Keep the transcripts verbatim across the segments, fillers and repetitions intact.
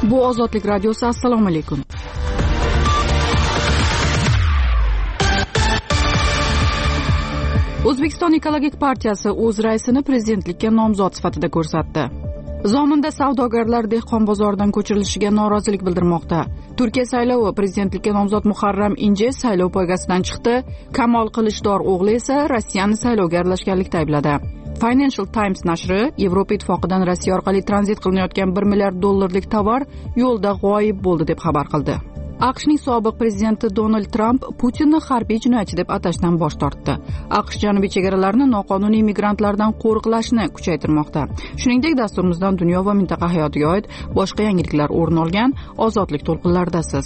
Bu Ozodlik radiosi. Assalomu alaykum. O'zbekiston ekologik partiyasi o'z raisini prezidentlikka nomzod sifatida ko'rsatdi. Zominda savdogarlar dehqon bozoridan ko'chirilishiga norozilik bildirmoqda. Turkiya saylovi prezidentlikka nomzod Muharram Inje saylov poygasidan chiqdi. Kamol Qilichdarov o'g'li esa Rossiyani saylovga aralashganlikda aybladi. Financial Times nashri Yevropa ittifoqidan Rossiya orqali tranzit qilinayotgan bir milliard dollarlik tovar yo'lda g'oyib bo'ldi deb xabar qildi. AQShning sobiq prezidenti Donald Tramp Putinni harbiy jinoyatchi deb atashdan bosh tortdi. AQSh janubiy chegaralarini noqonuniy migrantlardan qo'riqlashni kuchaytirmoqda. Shuningdek, dasturimizdan dunyo va mintaqa hayotiga oid boshqa yangiliklar o'rin olgan. Ozodlik to'lqinlaridasiz.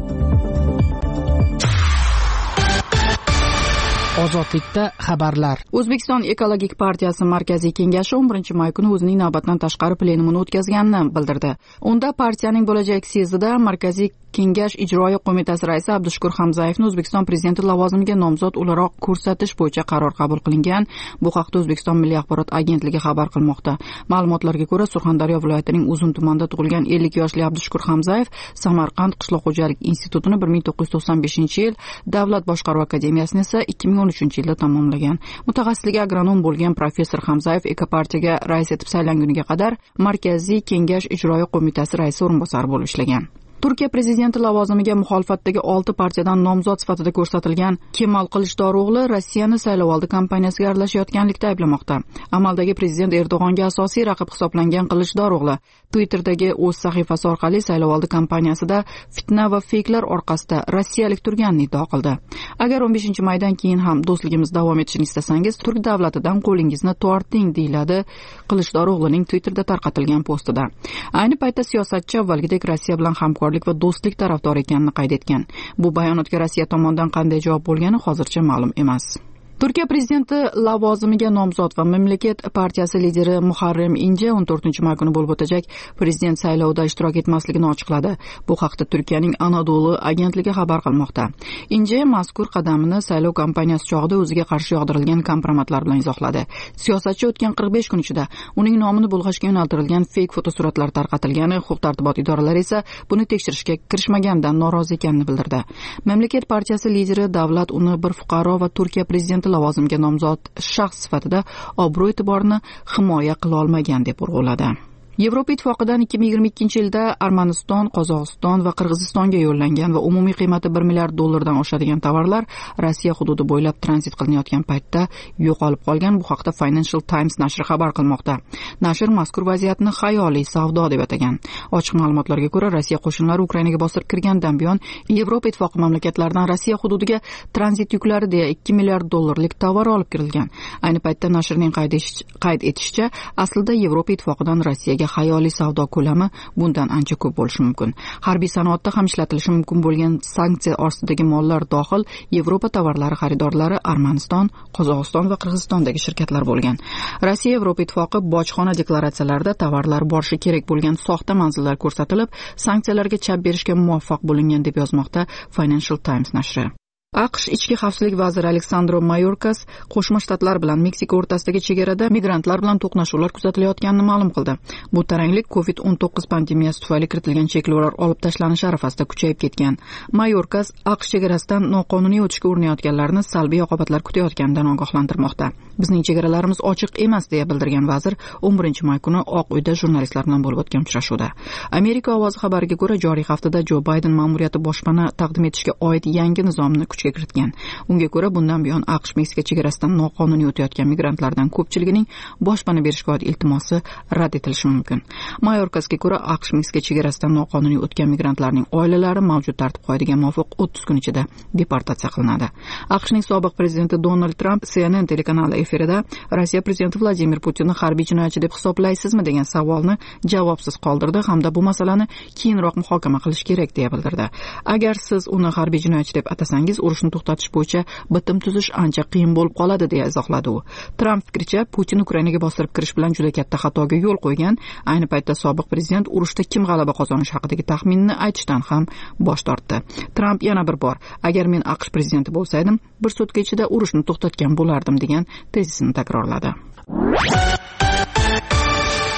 Ozodlikda xabarlar. O'zbekiston ekologik partiyasi markaziy kengashi o'n birinchi may kuni o'zining navbatdan tashqari plenumini o'tkazganini bildirdi. Unda partiyaning bo'lajak syezdida markaziy kengash ijroiya qo'mitasi raisi Abdushukur Hamzayevni O'zbekiston prezidenti lavozimiga nomzod o'laroq ko'rsatish bo'yicha qaror qabul qilingan. Bu haqda O'zbekiston Milliy axborot agentligi xabar qilmoqda. Ma'lumotlarga ko'ra, Surxondaryo viloyatining Uzun tumanida tug'ilgan ellik yoshli Abdushukur Hamzayev Samarqand qishloq xo'jalik institutini bir ming to'qqiz yuz to'qson beshinchi yil, Davlat boshqaruv akademiyasini esa ikki ming o'n uchinchi yilda tamomlagan. Mutaxassisligi agronom bo'lgan professor Hamzayev ekopartiyaga rais etib saylanguniga qadar markaziy kengash ijroiya qo'mitasi raisi o'rinbosari bo'lib ishlagan. Turkiya prezidenti lavozimiga muxolifatdagi olti partiyadan nomzod sifatida ko'rsatilgan Kamol Qilichdarov o'g'li Rossiyani saylovoldi kampaniyasiga aralashayotganlikda ayblamoqda. Amaldagi prezident Erdo'g'onga asosiy raqib hisoblangan Qilichdarov o'g'li Twitter'dagi o'z sahifasi orqali saylovoldi kampaniyasida fitna va feyklar orqasida rossiyalik turganini iddao qildi. Agar o'n beshinchi maydan keyin ham do'stligimiz davom etishini istasangiz, turk davlatidan qo'lingizni torting, deyiladi Qilichdarov o'g'lining Twitter'da tarqatilgan postida. Ayni paytda siyosatchi avvalgidek Rossiya bilan hamkorlik va do'stlik tarafdori ekanini qayd etgan. Bu bayonotga Rossiya tomonidan qanday javob bo'lgani hozircha ma'lum emas. Turkiya prezidenti lavozimiga nomzod va mamlakat partiyasi lideri Muharram Inje o'n to'rtinchi may kuni bo'lib o'tajak prezident saylovida ishtirok etmasligini ochiqladi. Bu haqda Turkiyaning Anadolu agentligi xabar qilmoqda. Inje mazkur qadamini saylov kampaniyasi chog'ida o'ziga qarshi yog'dirilgan kompromatlar bilan izohladi. Siyosatchi o'tgan qirq besh kun ichida uning nomini bulg'ashga yo'naltirilgan feyk fotosuratlar tarqatilgani, huquq-tartibot idoralari esa buni tekshirishga kirishmaganidan norozi ekanini bildirdi. Mamlakat partiyasi lideri davlat uni bir fuqaro va Turkiya prezidenti lavozimiga nomzod shaxs sifatida obro'-e'tiborni himoya qila olmagan deb urg'uladi. Yevropa ittifoqidan ikki ming yigirma ikkinchi yilda Armaniston, Qozog'iston va Qirg'izistonga yo'llangan va umumiy qiymati bir milliard dollardan oshadigan tovarlar Rossiya hududi bo'ylab tranzit qilinayotgan paytda yo'qolib qolgan. Bu haqda Financial Times nashri xabar qilmoqda. Nashr mazkur vaziyatni xayoliy savdo deb atagan. Ochiq ma'lumotlarga ko'ra, Rossiya qo'shinlari Ukrainaga bosib kirgandan buyon Yevropa ittifoqi mamlakatlaridan Rossiya hududiga tranzit yuklari deya ikki milliard dollarlik tovar olib kirilgan. Ayni paytda nashrning qayd etishicha, aslida Yevropa ittifoqidan Rossiyaga xayoliy savdo ko'lami bundan ancha ko'p bo'lishi mumkin. Harbiy sanoatda ham ishlatilishi mumkin bo'lgan sanksiya ostidagi mollar dohil Yevropa tovarlari xaridorlari Armaniston, Qozog'iston va Qirg'izistondagi shirkatlar bo'lgan. Rossiya Yevropa ittifoqi bojxona deklaratsiyalarida tovarlar borishi kerak bo'lgan soxta manzillar ko'rsatilib, sanksiyalarga chap berishga muvaffaq bo'lingan deb yozmoqda Financial Times nashri. AQSh ichki xavfsizlik vaziri Aleksandro Mayorkas Qo'shma Shtatlar bilan Meksika o'rtasidagi chegarada migrantlar bilan to'qnashuvlar kuzatilayotganini ma'lum qildi. Bu taranglik kovid o'n to'qqiz pandemiyasi tufayli kiritilgan cheklovlar olib tashlanishi arafasida kuchayib ketgan. Mayorkas AQSh chegarasidan noqonuniy o'tishga urinayotganlarni salbiy oqibatlar kutayotganidan ogohlantirmoqda. Bizning chegaralarimiz ochiq emas, deya bildirgan vazir o'n birinchi may kuni Oq uyda jurnalistlar bilan bo'lib o'tgan uchrashuvda. Amerika ovozi xabariga ko'ra, joriy haftada Jo Bayden ma'muriyati boshpana taqdim etishga oid yangi nizomni kuchga kiritgan. Unga ko'ra, bundan buyon AQSh Meksika chegarasidan noqonuniy o'tayotgan migrantlardan ko'pchiligining boshpana berishga oid iltimosi rad etilishi mumkin. Mayorkasga ko'ra, AQSh Meksika chegarasidan noqonuniy o'tgan migrantlarning oilalari mavjud tartib qoidaga muvofiq o'ttiz kun ichida deportatsiya qilinadi. AQShning sobiq prezidenti Donald Tramp C N N telekanali efirida Rossiya prezidenti Vladimir Putinni harbiy jinoyatchi deb hisoblaysizmi degan savolni javobsiz qoldirdi hamda bu masalani keyinroq muhokama qilish kerak deya bildirdi. Agar siz uni harbiy jinoyatchi deb atasangiz, urushni to'xtatish bo'yicha bitim tuzish ancha qiyin bo'lib qoladi, deya izohladi u. Tramp fikricha, Putin Ukrainaga bostirib kirish bilan juda katta xatoga yo'l qo'ygan. Ayni paytda sobiq prezident urushda kim g'alaba qozonishi haqidagi taxminini aytishdan ham bosh tortdi. Tramp yana bir bor, agar men AQSh prezidenti bo'lsaydim, bir sutka ichida urushni to'xtatgan bo'lardim, degan tezisini takrorladi.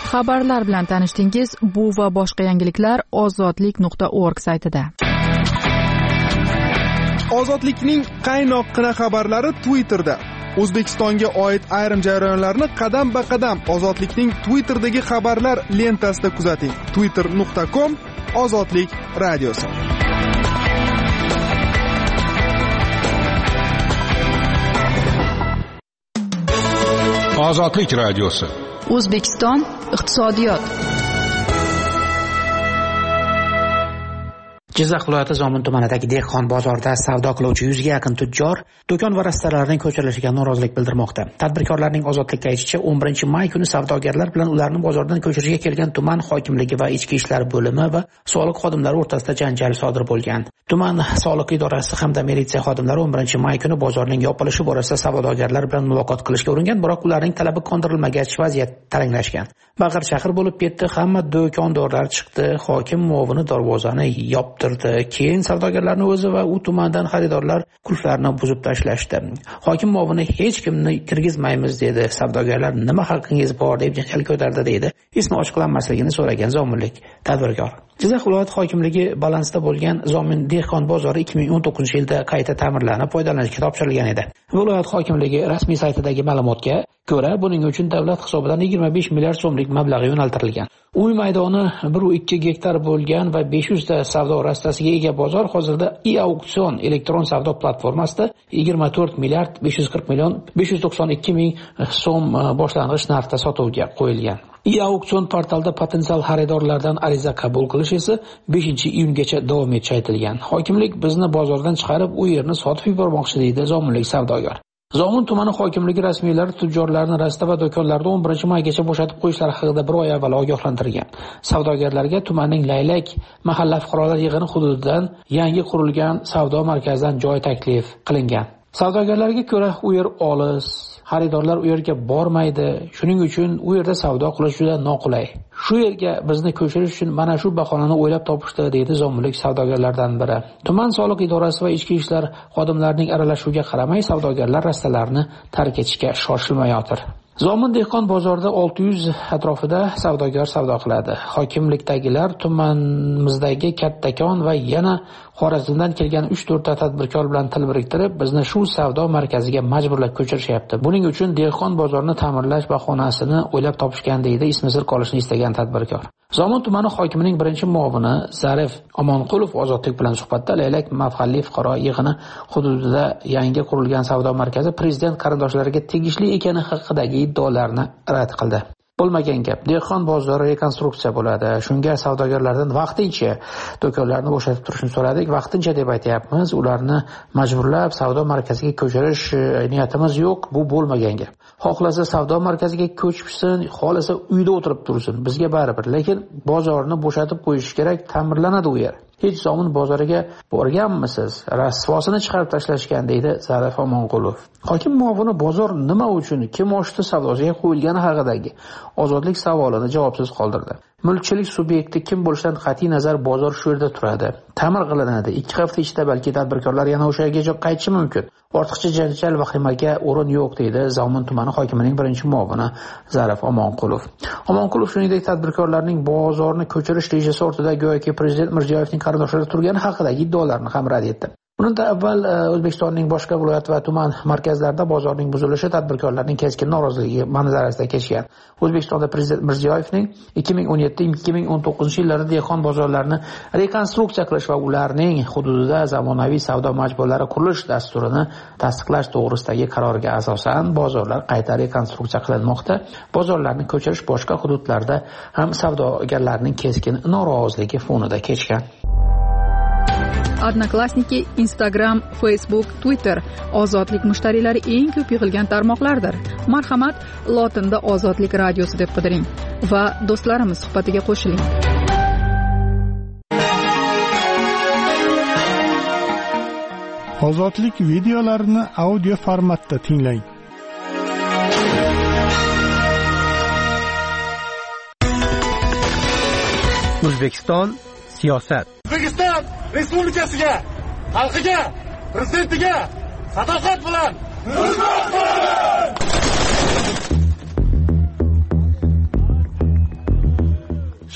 Xabarlar bilan tanishdingiz. Bu va boshqa yangiliklar ozodlik nuqta org saytida. Ozodlikning qaynoqqina xabarlari Twitterda. O'zbekistonga oid ayrim jarayonlarni qadam-ba-qadam Ozodlikning Twitter'dagi xabarlar lentasida kuzating. twitter nuqta com Ozodlik radiosi. Ozodlik radiosi. O'zbekiston iqtisodiyot. Jizzax viloyati Zomin tumanidagi dehqon bozorida savdo qiluvchi yuzga yaqin tujjor do'kon va rastalarning ko'chirilishiga norozilik bildirmoqda. Tadbirkorlarning Ozodlikka aytishicha, o'n birinchi may kuni savdogarlar bilan ularni bozordan ko'chirishga kelgan tuman hokimligi va ichki ishlar bo'limi va soliq xodimlari o'rtasida janjal sodir bo'lgan. Tuman soliq idorasi hamda militsiya xodimlari o'n birinchi may kuni bozorning yopilishi borasida savdogarlar bilan muloqot qilishga uringan, biroq ularning talabi qondirilmagach vaziyat taranglashgan. Baqir-chaqir bo'lib ketdi, hamma do'kondorlar chiqdi, hokim muovini darvozani yoptirdi. Keyin savdogarlarni o'zi va u tumandan xaridorlar qulflarni buzib tashlashdi. Hokim muovini hech kimni kirgizmaymiz dedi. Savdogarlar nima haqqingiz bor deb janjal ko'tardi deydi. Ismi ochiqlanmasligini so'ragan zominlik tadbirkor. Jizzax viloyat hokimligi balansda bo'lgan Zomin dehqon bozori ikki ming o'n to'qqizinchi yilda qayta ta'mirlanib foydalanishga topshirilgan edi. Viloyat hokimligi rasmiy saytidagi ma'lumotga ko'ra, buning uchun davlat hisobidan yigirma besh milliard so'mlik mablag' yo'naltirilgan. Uy maydoni bir nuqta ikki gektar bo'lgan va besh yuz ta savdo rastasiga ega bozor hozirda e-auksion elektron savdo platformasida yigirma to'rt milliard besh yuz qirq million besh yuz to'qson ikki ming so'm boshlang'ich narxda sotuvga qo'yilgan. E-auksion portalida potensial xaridorlardan ariza qabul qilish esa beshinchi iyungacha davom etishi aytilgan. Hokimlik bizni bozordan chiqarib, u yerni sotib yubormoqchi deydi zominlik savdogar. Zomin tumani hokimligi rasmiylari tujjorlarni rasta va do'konlarda o'n birinchi maygacha bo'shatib qo'yishlari haqida bir oy avval ogohlantirgan. Savdogarlarga tumanning Laylak mahalla fuqarolar yig'ini hududidan yangi qurilgan savdo markazidan joy taklif qilingan. Savdogarlarga ko'ra, u yer olis, xaridorlar u yerga bormaydi. Shuning uchun u yerda savdo qilish juda noqulay. Shu yerga bizni ko'chirish uchun mana shu bahonani o'ylab topishdi, deydi zominlik savdogarlardan biri. Tuman soliq idorasi va ichki ishlar xodimlarining aralashuviga qaramay, savdogarlar rastalarni tark etishga shoshilmayotir. Zomin dehqon bozorida olti yuz atrofida savdogar savdo qiladi. Hokimlikdagilar tumanimizdagi Kattakon va yana Xorazmdan kelgan uch to'rtta tadbirkor bilan til biriktirib, bizni shu savdo markaziga majburlab ko'chirishyapti. Buning uchun dehqon bozorini ta'mirlash bahonasini o'ylab topishgan, deydi ismi sir qolishini istagan tadbirkor. Zomin tumani hokimining birinchi muovini Zarif Omonqulov Ozodlik bilan suhbatda Laylak mahalliy fuqaro yig'ini hududida yangi qurilgan savdo markazi prezident qarindoshlariga tegishli ekani haqidagi iddaolarni rad qildi. Bo'lmagan gap. Dehqon bozori rekonstruksiya bo'ladi. Shunga savdogarlardan vaqtincha do'konlarni bo'shatib turishni so'radik. Vaqtincha deb aytayapmiz. Ularni majburlab savdo markaziga ko'chirish niyatimiz yo'q. Bu bo'lmagan gap. Xohlasa savdo markaziga ko'chishsin, xohlasa uyda o'tirib tursin. Bizga baribir. Lekin bozorni bo'shatib qo'yish kerak, ta'mirlanadi u yer. Hech Zomin bozoriga borganmisiz? Rasvosini chiqarib tashlashgan, deydi Zarif Omonqulov. Hokim muovini bozor nima uchun, kim ochdi savdosiga qo'yilgani haqidagi ozodlik savolini javobsiz qoldirdi. Mulkchilik subyekti kim bo'lishidan qat'iy nazar bozor shu yerda turadi. Ta'mir qilinadi. ikki hafta ichida balki tadbirkorlar yana o'sha yerga qaytishi mumkin. Ortiqcha janjal vahimaga o'rin yo'q, deydi Zomin tumani hokimining birinchi muovini Zarif Omonqulov. Omonqulov shuningdek tadbirkorlarning bozorni ko'chirish rejasi ortida go'yoki prezident Mirziyoyevning qarindoshlari turgani haqidagi iddaolarni ham rad etdi. Bundan avval O'zbekistonning boshqa viloyat va tuman markazlarida bozorning buzilishi tadbirkorlarning keskin noroziligi manzarasida kechgan. O'zbekistonda prezident Mirziyoyevning ikki ming o'n yetti ikki ming o'n to'qqizinchi yillarda dehqon bozorlarini rekonstruksiya qilish va ularning hududida zamonaviy savdo majmualari qurilish dasturini tasdiqlash to'g'risidagi qarorga asosan bozorlar qayta rekonstruksiya qilinmoqda. Bozorlarni ko'chirish boshqa hududlarda ham savdogarlarning keskin noroziligi fonida kechgan. Odnoklassniki, Instagram, Facebook, Twitter ozodlik mushtariylari eng ko'p yig'ilgan tarmoqlardir. Marhamat, lotinda Ozodlik radiosi deb qidiring va do'stlarimiz suhbatiga qo'shiling. Ozodlik videolarini audio formatda tinglang. O'zbekiston siyosat. O'zbekiston Respublikasiga, xalqiga, prezidentiga sadoqat bilan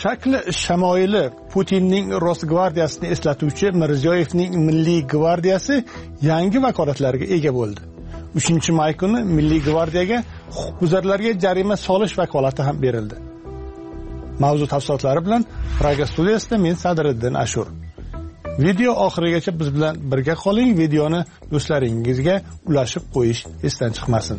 Shakli shamoyili Putinning Rosgvardiyasini eslatuvchi Mirziyoyevning Milliy gvardiyasi yangi vakolatlarga ega bo'ldi. uchinchi may kuni Milliy gvardiyaga huquqbuzarlarga jarima solish vakolati ham berildi. Mavzu tafsilotlari bilan Praga studiyasida men Sadriddin Ashur. Video oxirigacha biz bilan birga qoling, videoni do'stlaringizga ulashib qo'yish esdan chiqmasin.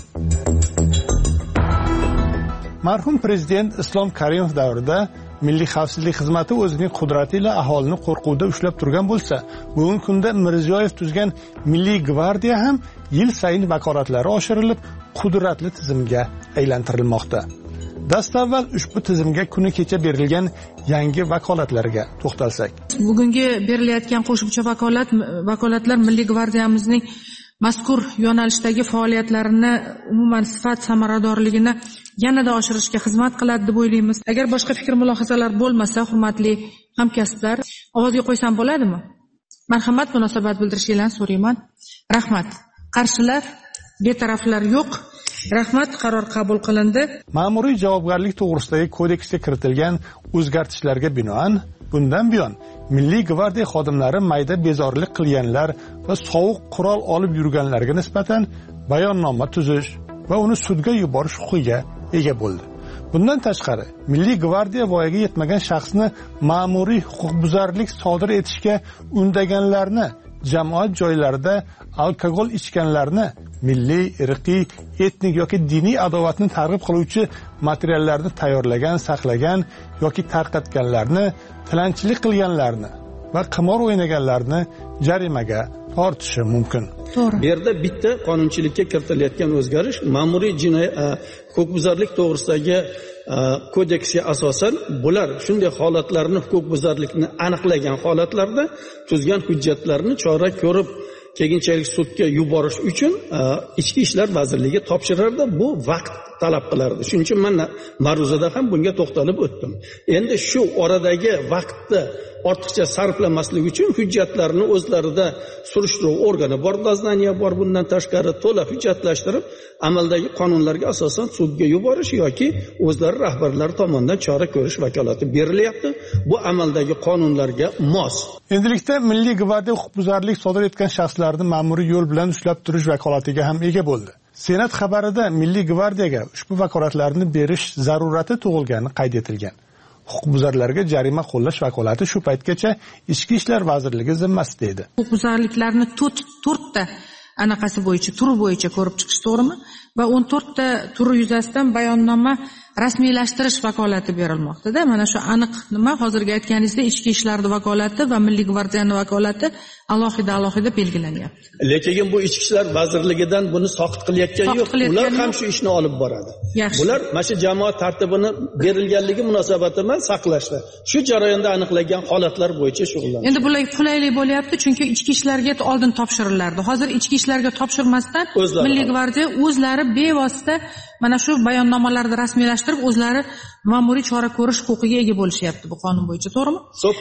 Marhum prezident Islom Karimov davrida Milliy xavfsizlik xizmati o'zining qudrati ila aholini qo'rquvda ushlab turgan bo'lsa, bugungi kunda Mirziyoyev tuzgan Milliy gvardiya ham yil sayin vakolatlari oshirilib, qudratli tizimga aylantirilmoqda. Dastavval ushbu tizimga kuni kecha berilgan yangi vakolatlarga to'xtalsak. Bugungi berilayotgan qo'shimcha vakolat vakolatlar Milliy gvardiyamizning mazkur yo'nalishdagi faoliyatlarini umuman sifat samaradorligini yanada oshirishga xizmat qiladi deb o'ylaymiz. Agar boshqa fikr mulohazalar bo'lmasa, hurmatli hamkasblar, ovozga qo'ysam bo'ladimi? Marhamat, munosabat bildirishingizni so'rayman. Rahmat. Qarshilar, betaraflar yo'q. Rahmat, qaror qabul qilindi. Ma'muriy javobgarlik to'g'risidagi kodeksga kiritilgan o'zgartishlarga binoan bundan buyon Milliy gvardiya xodimlari mayda bezorlik qilganlar va sovuq qurol olib yurganlarga nisbatan bayonnoma tuzish va uni sudga yuborish huquqiga ega bo'ldi. Bundan tashqari, Milliy gvardiya voyaga yetmagan shaxsni ma'muriy huquqbuzarlik sodir etishga undaganlarni, jamoat joylarida alkogol ichganlarni, milliy, irqiy, etnik yoki diniy adovatni targ'ib qiluvchi materiallarni tayyorlagan, saqlagan yoki tarqatganlarni, tilanchilik qilganlarni va qimor o'ynaganlarni jarimaga tortishi mumkin. To'g'ri. Bu yerda bitta qonunchilikka kiritilayotgan o'zgarish ma'muriy jinoyat huquqbuzarlik to'g'risidagi kodeksga asosan bular shunday holatlarni huquqbuzarlikni aniqlagan holatlarda tuzgan hujjatlarni chora ko'rib keyinchalik sudga yuborish uchun Ichki ishlar vazirligi topshirardi. Bu vaqt talab qilardi. Shuning uchun men ma'ruzada ham bunga to'xtalib o'tdim. Endi shu oradagi vaqtni ortiqcha sarflamaslik uchun hujjatlarni o'zlarida surishtiruv organi bor, doznaniya bor, bundan tashqari to'la hujjatlashtirib amaldagi qonunlarga asosan sudga yuborish yoki o'zlari rahbarlari tomonidan chora ko'rish vakolati berilyapti. Bu amaldagi qonunlarga mos. Endilikda Milliy gvardiya huquqbuzarlik sodir etgan shaxslarni ma'muriy yo'l bilan ushlab turish vakolatiga ham ega bo'ldi. Senat xabarida Milliy gvardiyaga ushbu vakolatlarni berish zarurati tug'ilgani qayd etilgan. Huquqbuzarlarga jarima qo'llash vakolati shu paytgacha Ichki ishlar vazirligi zimmasida edi. Huquqbuzarliklarni to'rt ta anaqasi bo'yicha, turi bo'yicha ko'rib chiqish, to'g'rimi? Va o'n to'rt ta turi yuzasidan bayonnoma rasmiylashtirish vakolati berilmoqda-da. Mana shu aniq nima hozirgi aytganingizdek Ichki ishlar vakolati va Milliy gvardiyaning vakolati alohida alohida belgilanyapti. Lekin bu Ichki ishlar vazirligidan buni soqit qilayotgan yo'q. Ular ham shu ishni olib boradi. Bular mana shu jamoat tartibini berilganligi munosabati bilan saqlashda. Shu jarayonda aniqlangan holatlar bo'yicha shug'ullanadi. Endi bular qulaylik bo'lyapti, chunki ichki ishlarga oldin topshirilardi. Hozir ichki ishlarga topshirmasdan Milliy gvardiya o'zlari bevosita mana shu bayonnomalarni rasmiylashtirib o'zlari ma'muriy chora ko'rish huquqiga ega bo'lishyapti bu qonun bo'yicha, to'g'rimi?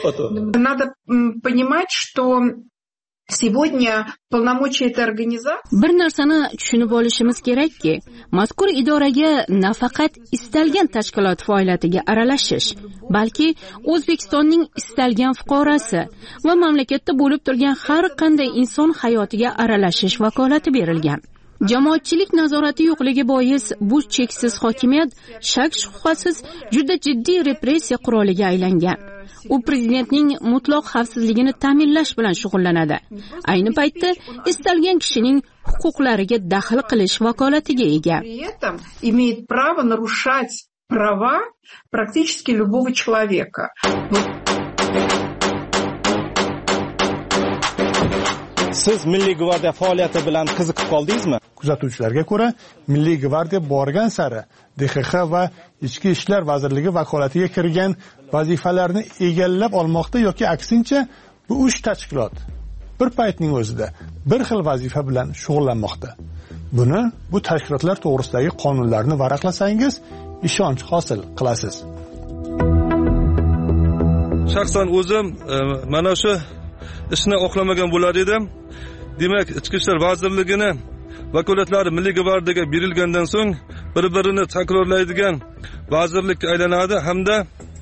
Надо понимать, что сегодня полномочия этой организации. Bir narsani tushunib olishimiz kerakki, mazkur idoraga nafaqat istalgan tashkilot faoliyatiga aralashish, balki O'zbekistonning istalgan fuqarosi va mamlakatda bo'lib turgan har qanday inson hayotiga aralashish vakolati berilgan. Jamoatchilik nazorati yo'qligi bois bu cheksiz hokimiyat shak shubhasiz juda jiddiy repressiya quroliga aylangan. U prezidentning mutlaq xavfsizligini ta'minlash bilan shug'ullanadi. Ayni paytda istalgan kishining huquqlariga daxl qilish vakolatiga ega. Имеет право нарушать права практически любого человека. Siz Milliy gvardiya faoliyati bilan qiziqib qoldingizmi? Kuzatuvchilarga ko'ra, Milliy gvardiya borgan sari D X X va Ichki ishlar vazirligi vakolatiga kirgan vazifalarni egallab olmoqda yoki aksincha, bu uch tashkilot bir paytning o'zida bir xil vazifa bilan shug'ullanmoqda. Buni bu tashkilotlar to'g'risidagi qonunlarni varaqlasangiz, ishonch hosil qilasiz. Shaxsan o'zim mana shu ishni oqlamagan bo'lar edim. Demak, Ichki ishlar vazirligini vakolatlari Milliy gvardiyaga berilgandan so'ng bir-birini takrorlaydigan vazirlikka aylanadi hamda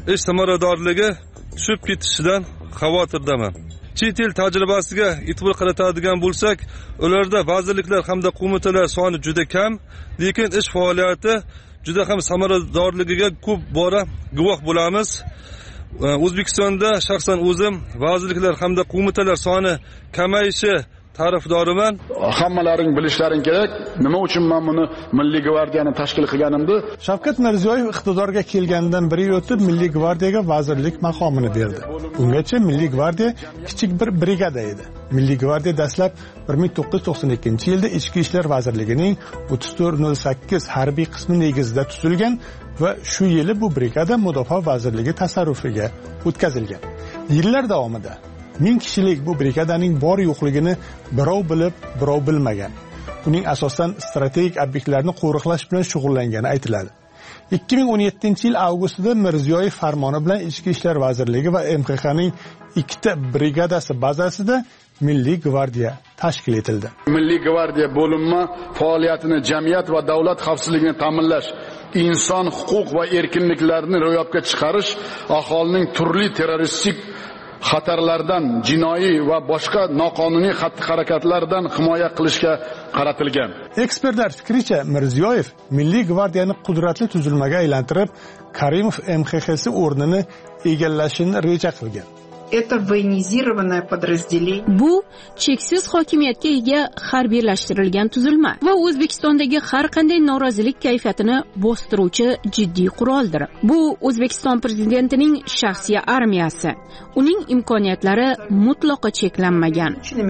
ish samaradorligi tushib ketishidan xavotirdaman. Chet el tajribasiga e'tibor qaratadigan bo'lsak, ularda vazirliklar hamda qo'mitalar soni juda kam, lekin ish faoliyati juda ham samaradorligiga ko'p bora guvoh bo'lamiz. O'zbekistonda shaxsan o'zim vazirliklar hamda qo'mitalar soni kamayishi tarafdoriman. Hammalaring bilishlaring kerak, nima uchun men buni Milliy gvardiyani tashkil qilganimni. Shavkat Mirziyoyev iqtidorga kelgandan bir yil o'tib Milliy gvardiyaga vazirlik maqomini berdi. Ungacha Milliy gvardiya kichik bir brigada edi. Milliy gvardiya dastlab bir ming to'qqiz yuz to'qson ikkinchi yilda Ichki ishlar vazirligining o'ttiz to'rt nol sakkiz harbiy qismi negizida tuzilgan va shu yili bu brigada Mudofaa vazirligi tasarrufiga o'tkazilgan. Yillar davomida ming kishilik bu brigadaning bor yo'qligini birov bilib, birov bilmagan. Uning asosan strategik obyektlarni qo'riqlash bilan shug'ullangani aytiladi. ikki ming o'n yettinchi yil avgustida Mirziyoyev farmoni bilan Ichki ishlar vazirligi va M X X ning ikkita brigadasi bazasida Milliy gvardiya tashkil etildi. Milliy gvardiya bo'linma faoliyatini jamiyat va davlat xavfsizligini ta'minlash, inson huquq va erkinliklarini ro'yobga chiqarish, aholining turli terroristik xatarlardan, jinoiy va boshqa noqonuniy xatti-harakatlardan himoya qilishga qaratilgan. Ekspertlar fikricha, Mirziyoyev Milliy gvardiyani qudratli tuzilmaga aylantirib, Karimov M X X o'rnini egallashini reja qilgan. Это военизированное подразделение. Bu cheksiz hokimiyatga ega harbiylashtirilgan tuzilma va O'zbekistondagi har qanday norozilik kayfiyatini bostiruvchi jiddiy quroldir. Bu O'zbekiston prezidentining shaxsiy armiyasi. Uning imkoniyatlari mutlaqo cheklanmagan.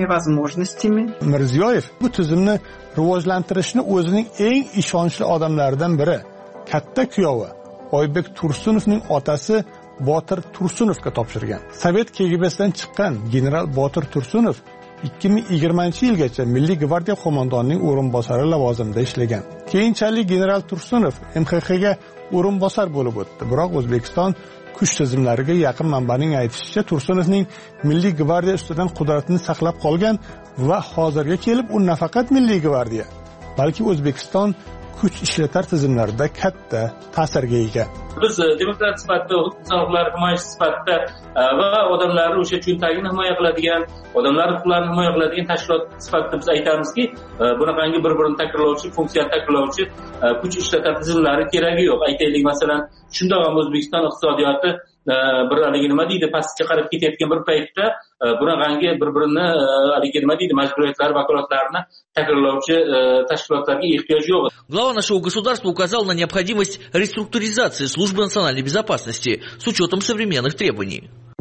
Mirziyoyev bu tuzumni rivojlantirishni o'zining eng ishonchli odamlaridan biri, katta kuyovi Oybek Tursunovning otasi Botir Tursunovga topshirgan. Sovet K G B'sidan chiqqan general Botir Tursunov ikki ming yigirmanchi yilgacha Milliy gvardiya qo'mondonining o'rinbosari lavozimida ishlagan. Keyinchalik general Tursunov M X X ga o'rinbosar bo'lib o'tdi. Biroq O'zbekiston kuch tizimlariga yaqin manbaning aytishicha, Tursunovning Milliy gvardiya ustidan qudratini saqlab qolgan va hozirga kelib u nafaqat Milliy gvardiya, balki O'zbekiston kuch ishlatar tizimlarida katta ta'sirga ega. Biz demokrat sifatida, inson huquqlari himoyachisi sifatida va odamlarning o'sha cho'ntagini himoya qiladigan, odamlar huquqlarini himoya qiladigan tashkilot sifatida biz aytamizki, bunaqangi bir-birini takrorlovchi, funksiyani takrorlovchi kuch ishlatar tizimlari keragi yo'q. Aytaylik, masalan, shundoq ham O'zbekiston iqtisodiyoti bir haligi nima deydi, pastga qarab ketayotgan bir paytda bunaqangi bir-birini haligi nima deydi, majburiyatlar, vakolatlarni takrorlovchi tashkilotlarga ehtiyoj yo'q. Глава нашего государства указал на необходимость реструктуризации службы национальной безопасности с учетом современных требований.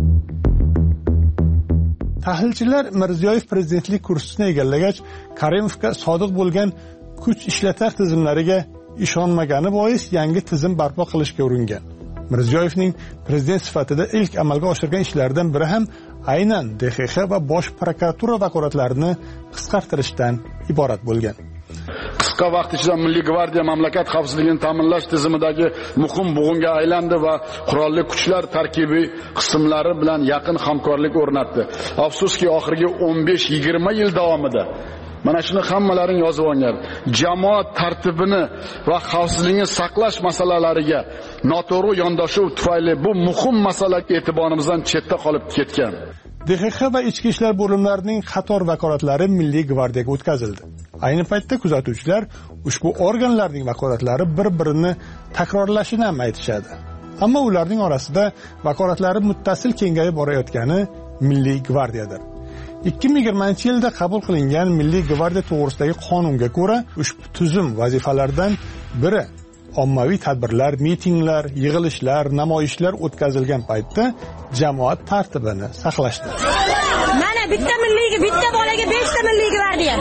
Tahlilchilar Mirziyoyev prezidentlik kursisini egallagach, Karimovga sodiq bo'lgan kuch ishlatar tizimlariga ishonmagani bois yangi tizim barpo qilishga uringan. Mirziyoyevning prezident sifatida ilk amalga oshirgan ishlaridan biri ham aynan D X X va bosh prokuratura vakolatlarini qisqartirishdan iborat bo'lgan. Qisqa vaqt ichida Milliy gvardiya mamlakat xavfsizligini ta'minlash tizimidagi muhim bo'g'inga aylandi va qurolli kuchlar tarkibiy qismlari bilan yaqin hamkorlik o'rnatdi. Afsuski, oxirgi o'n besh yigirma yil davomida mana shuni hammalaring yozib olinglar. Jamoat tartibini va xavfsizlikni saqlash masalalariga noto'g'ri yondashuv tufayli bu muhim masala e'tiborimizdan chetda qolib ketgan. D X X va ichki ishlar bo'limlarining qator vakolatlari Milliy gvardiyaga o'tkazildi. Ayni paytda kuzatuvchilar ushbu organlarning vakolatlari bir-birini takrorlashini ham aytishadi. Ammo ularning orasida vakolatlari muttasil kengayib borayotgani Milliy gvardiyadir. ikki ming yigirmanchi yilda qabul qilingan Milliy gvardiya to'g'risidagi qonunga ko'ra, ushbu tuzum vazifalaridan biri ommaviy tadbirlar, mitinglar, yig'ilishlar, namoyishlar o'tkazilgan paytda jamoat tartibini saqlashdir. Mana bitta milliyga, bitta bolaga beshta Milliy gvardiya.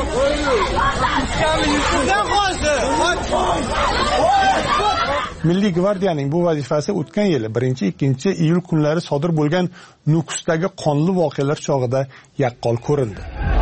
Milliy gvardiyaning bu vazifasi o'tgan yili birinchi ikkinchi iyul kunlari sodir bo'lgan Nukusdagi qonli voqealar chog'ida yaqqol ko'rindi.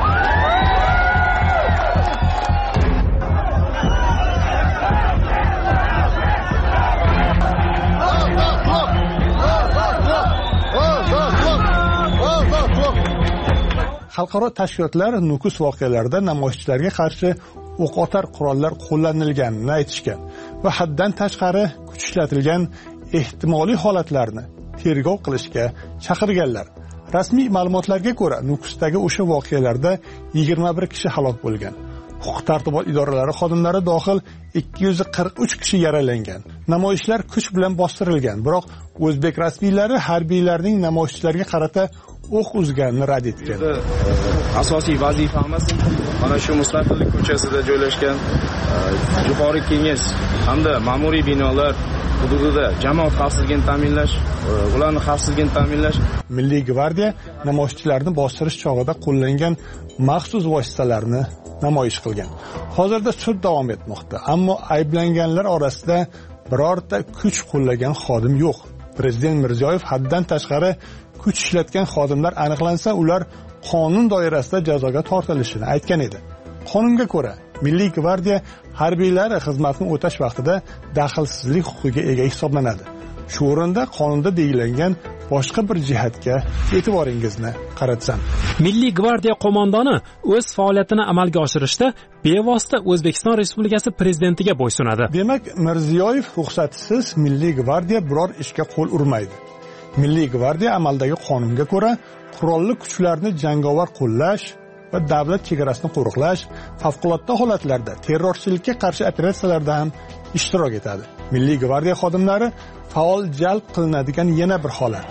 Xalqaro tashkilotlar Nukus voqealarida namoyishchilarga qarshi o'q otar qurollar qo'llanilganini aytishgan va haddan tashqari kuch ishlatilgan ehtimoliy holatlarni tergov qilishga chaqirganlar. Rasmiy ma'lumotlarga ko'ra, Nukusdagi o'sha voqealarda yigirma bir kishi halok bo'lgan. Huquq-tartibot idoralari xodimlari dohil ikki yuz qirq uch kishi yaralangan. Namoyishlar kuch bilan bostirilgan, biroq o'zbek rasmiylari harbiylarning namoyishchilarga qarata o'q uzganini rad etgan. Asosiy vazifamiz mana shu Mustaqillik ko'chasida joylashgan yuqori kengash hamda ma'muriy binolar hududida jamoat xavfsizligini ta'minlash, ularning xavfsizligini ta'minlash. Milliy gvardiya namoyishchilarni bostirish chog'ida qo'llangan maxsus vositalarni namoyish qilgan. Hozirda sud davom etmoqda, ammo ayblanganlar orasida birorta kuch qo'llagan xodim yo'q. Prezident Mirziyoyev haddan tashqari kuch ishlatgan xodimlar aniqlansa, ular qonun doirasida jazoga tortilishini aytgan edi. Qonunga ko'ra, Milliy gvardiya harbiylari xizmatni o'tash vaqtida daxlsizlik huquqiga ega hisoblanadi. Shu o'rinda qonunda belgilangan boshqa bir jihatga e'tiboringizni qaratsam. Milliy gvardiya qo'mondoni o'z faoliyatini amalga oshirishda bevosita O'zbekiston Respublikasi prezidentiga bo'ysunadi. Demak, Mirziyoyev ruxsatisiz Milliy gvardiya biror ishga qo'l urmaydi. Milliy gvardiya amaldagi qonunga ko'ra qurolli kuchlarni jangovar qo'llash va davlat chegarasini qo'riqlash, favqulodda holatlarda terrorchilikka qarshi operatsiyalarda ham ishtirok etadi. Milliy gvardiya xodimlari faol jalb qilinadigan yana bir holat.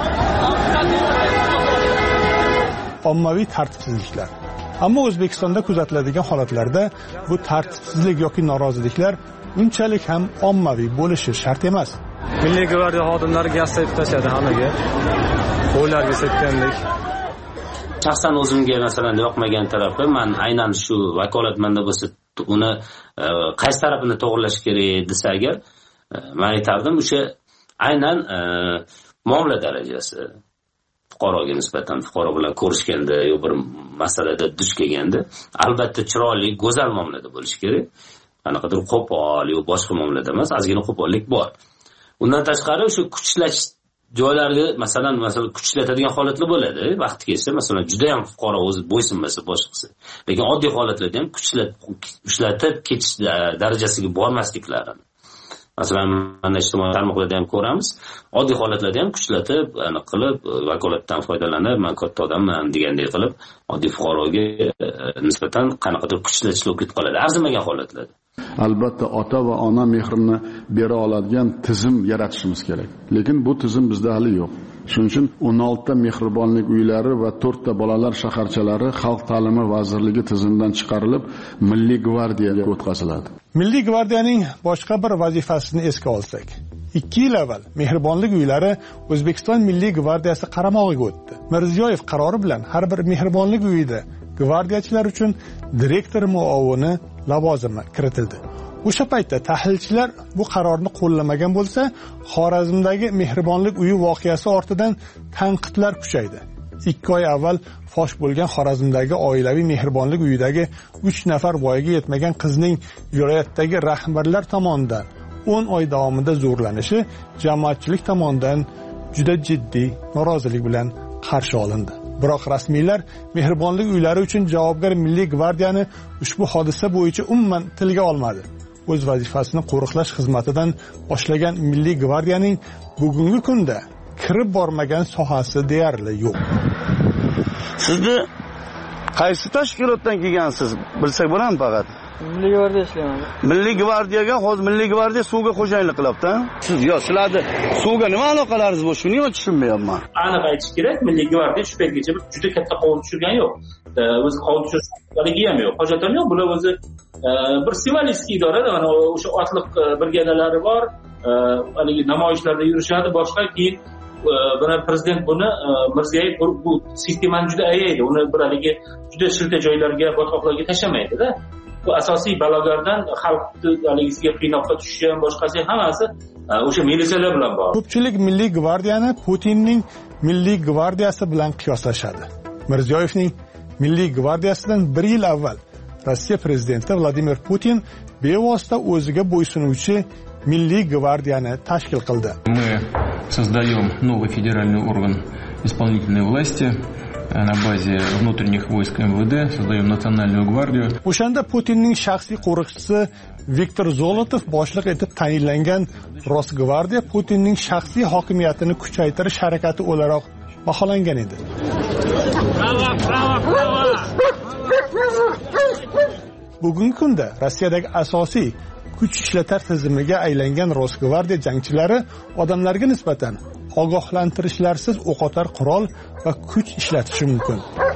Ommaviy tartibsizliklar. Ammo O'zbekistonda kuzatiladigan holatlarda bu tartibsizlik yoki noroziliklar unchalik ham ommaviy bo'lishi shart emas. Milliy gvardiya xodimlari gaz sepib tashladi hammaga. Qo'llarga sepgandek. Shaxsan o'zimga masalan yoqmagan tarafi, men aynan shu vakolatmanda bo'lsa, uni qaysi tarafini to'g'rilash kerak desa agar, men aytardim, o'sha aynan muomala darajasi fuqaroga nisbatan fuqaro bilan ko'rishganda yo bir masalada duch kelganda albatta chiroyli, go'zal muomalada bo'lish kerak. Qanaqadir qo'pol yo boshqa muomalada emas, ozgina qo'pollik bor. Undan tashqari o'sha kuch ishlatish joylarga masalan masalan kuch ishlatadigan holatlar bo'ladi. Vaqti kelsa, masalan, juda ham fuqaro o'zi bo'ysunmasa boshqasi. Lekin oddiy holatlarda ham kuch ishlatib ketish darajasiga bormasliklari. Masalan, mana ijtimoiy tarmoqlarda ham ko'ramiz. Oddiy holatlarda ham kuchlatib, aniq qilib, vakolatdan foydalanib, men katta odamman degandek qilib, oddiy fuqaroga nisbatan qanaqadir kuch ishlatish o'kit qoladi. Arzimagan holatlarda. Albatta ota va ona mehrini bera oladigan tizim yaratishimiz kerak. Lekin bu tizim bizda hali yo'q. Shuning uchun o'n olti ta mehribonlik uylari va to'rt ta bolalar shaharchalari Xalq ta'limi vazirligi tizimidan chiqarilib, Milliy gvardiyaga o'tkaziladi. Milliy gvardiyaning boshqa bir vazifasini esga olsak, ikki yil avval mehribonlik uylari O'zbekiston Milliy gvardiyasi qaramog'iga o'tdi. Mirziyoyev qarori bilan har bir mehribonlik uyida gvardiyachilar uchun direktor muovini lavozimi kiritildi. O'sha paytda tahlilchilar bu qarorni qo'llamagan bo'lsa, Xorazmdagi mehribonlik uyi voqeasi ortidan tanqidlar kuchaydi. ikki oy avval fosh bo'lgan Xorazmdagi oilaviy mehribonlik uyidagi uch nafar voyaga yetmagan qizning viloyatdagi rahbarlar tomonidan o'n oy davomida zo'rlanishi jamoatchilik tomonidan juda jiddiy norozilik bilan qarshi olindi. Biroq rasmiylar mehribonlik uylari uchun javobgar Milliy gvardiyani ushbu hodisa bo'yicha umuman tilga olmadi. O'z vazifasini qo'riqlash xizmatidan boshlagan Milliy gvardiyaning bugungi kunda kirib bormagan sohasi deyarli yo'q. Sizni qaysi tashkilotdan kelgansiz? Bilsak bo'ladimi faqat? Milliy gvardiya ishlayman. Milliy gvardiyaga hozir Milliy gvardiya suvga xo'jayinlik qilyapti. Siz yo sizlarni suvga nima aloqalaringiz bor? Shuni ham tushunmayapman. Aniq aytish kerak, Milliy gvardiya shu paytgacha bir juda katta qovun tushirgan yo'q. O'zi qovun tushirganligi ham yo'q. Hojat ham yo'q. Bular o'zi bir simvolistlik idora, mana o'sha otliq brigadalari bor. Haligi namoyishlarda yurishadi, boshqa keyin buni prezident buni Mirziyoyev bu sistemani juda ayaydi. Uni bir haligi juda shilta joylarga, botqoqlarga tashlamaydi-da. Bu asosiy balogardan xalqni haligisiga qiynoqqa tushishi ham boshqasi hammasi o'sha militsiyalar bilan bor. Ko'pchilik Milliy gvardiyani Putinning Milliy gvardiyasi bilan qiyoslashadi. Mirziyoyevning Milliy gvardiyasidan bir yil avval Rossiya prezidenti Vladimir Putin bevosita o'ziga bo'ysunuvchi Milliy gvardiyani tashkil qildi. Мы создаем новый федеральный орган исполнительной власти, на базе внутренних войск эм вэ дэ, создаем национальную гвардию. O'shanda Putinning shaxsiy qo'riqchisi Viktor Zolotov boshliq etib tayinlangan Rosgvardiya Putinning shaxsiy hokimiyatini kuchaytirish harakati o'laroq baholangan edi. Bugungi kunda Rossiyadagi asosiy kuch ishlatar tizimiga aylangan Rosgvardiya jangchilari odamlarga nisbatan ogohlantirishlarsiz o'qotar qurol va kuch ishlatishi mumkin.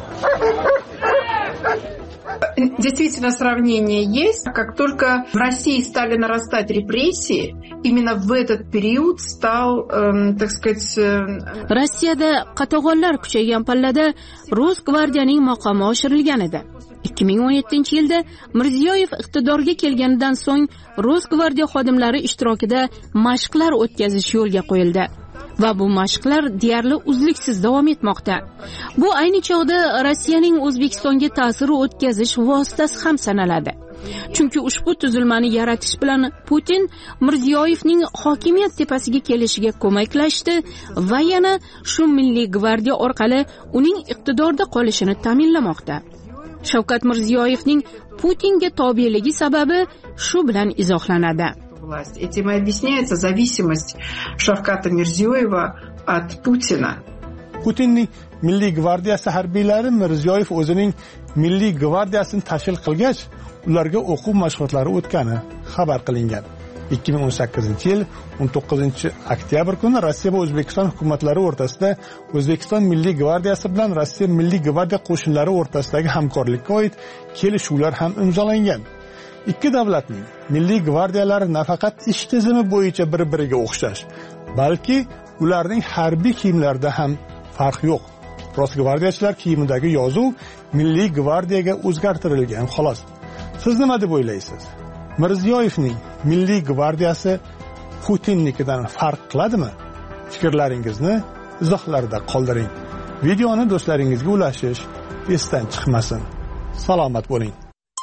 Действительно, сравнение есть. Как только в России стали нарастать репрессии, именно в этот период стал, э, так сказать... Э... Rossiyada qatag'onlar kuchaygan pallada Rosgvardiyaning maqomi oshirilgan edi. ikki ming o'n yettinchi yilda Mirziyoyev iqtidorga kelganidan so'ng Rosgvardiya xodimlari ishtirokida mashqlar o'tkazish yo'lga qo'yildi va bu mashqlar deyarli uzluksiz davom etmoqda. Bu ayni chog'da Rossiyaning O'zbekistonga ta'siri o'tkazish vositasi ham sanaladi. Chunki ushbu tuzilmani yaratish bilan Putin Mirziyoyevning hokimiyat tepasiga kelishiga ko'maklashdi va yana shu milliy gvardiya orqali uning iqtidorda qolishini ta'minlamoqda. Shavkat Mirziyoyevning Putinga tobeligi sababi shu bilan izohlanadi. Этим и объясняется зависимость Шавката Мирзиёева от Путина. Putinning milliy gvardiyasi harbiylari Mirziyoyev o'zining milliy gvardiyasini tashkil qilgach, ularga o'quv mashg'ulotlari o'tgani xabar qilingan. ikki ming o'n sakkizinchi yil o'n to'qqizinchi oktyabr kuni Rossiya va O'zbekiston hukumatlari o'rtasida O'zbekiston milliy gvardiyasi bilan Rossiya milliy gvardiya qo'shinlari o'rtasidagi hamkorlikka oid kelishuvlar ham imzolangan. Ikki davlatning milliy gvardiyalari nafaqat ish tizimi bo'yicha bir-biriga o'xshash, balki ularning harbiy kiyimlarida ham farq yo'q. Rosgvardiyachilar kiyimidagi yozuv milliy gvardiyaga o'zgartirilgan, xolos. Siz nima deb o'ylaysiz? Mirziyoyevning milliy gvardiyasi Putinnikidan farq qiladimi? Fikrlaringizni izohlarda qoldiring. Videoni do'stlaringizga ulashish esdan chiqmasin. Salomat bo'ling.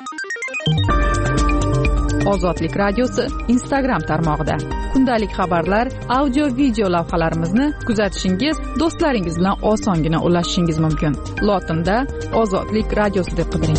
Ozodlik radiosi Instagram tarmog'ida kundalik xabarlar, audio, video lavhalarimizni kuzatishingiz, do'stlaringiz bilan osongina ulashishingiz mumkin. Lotinda Ozodlik radiosi deb qidiring.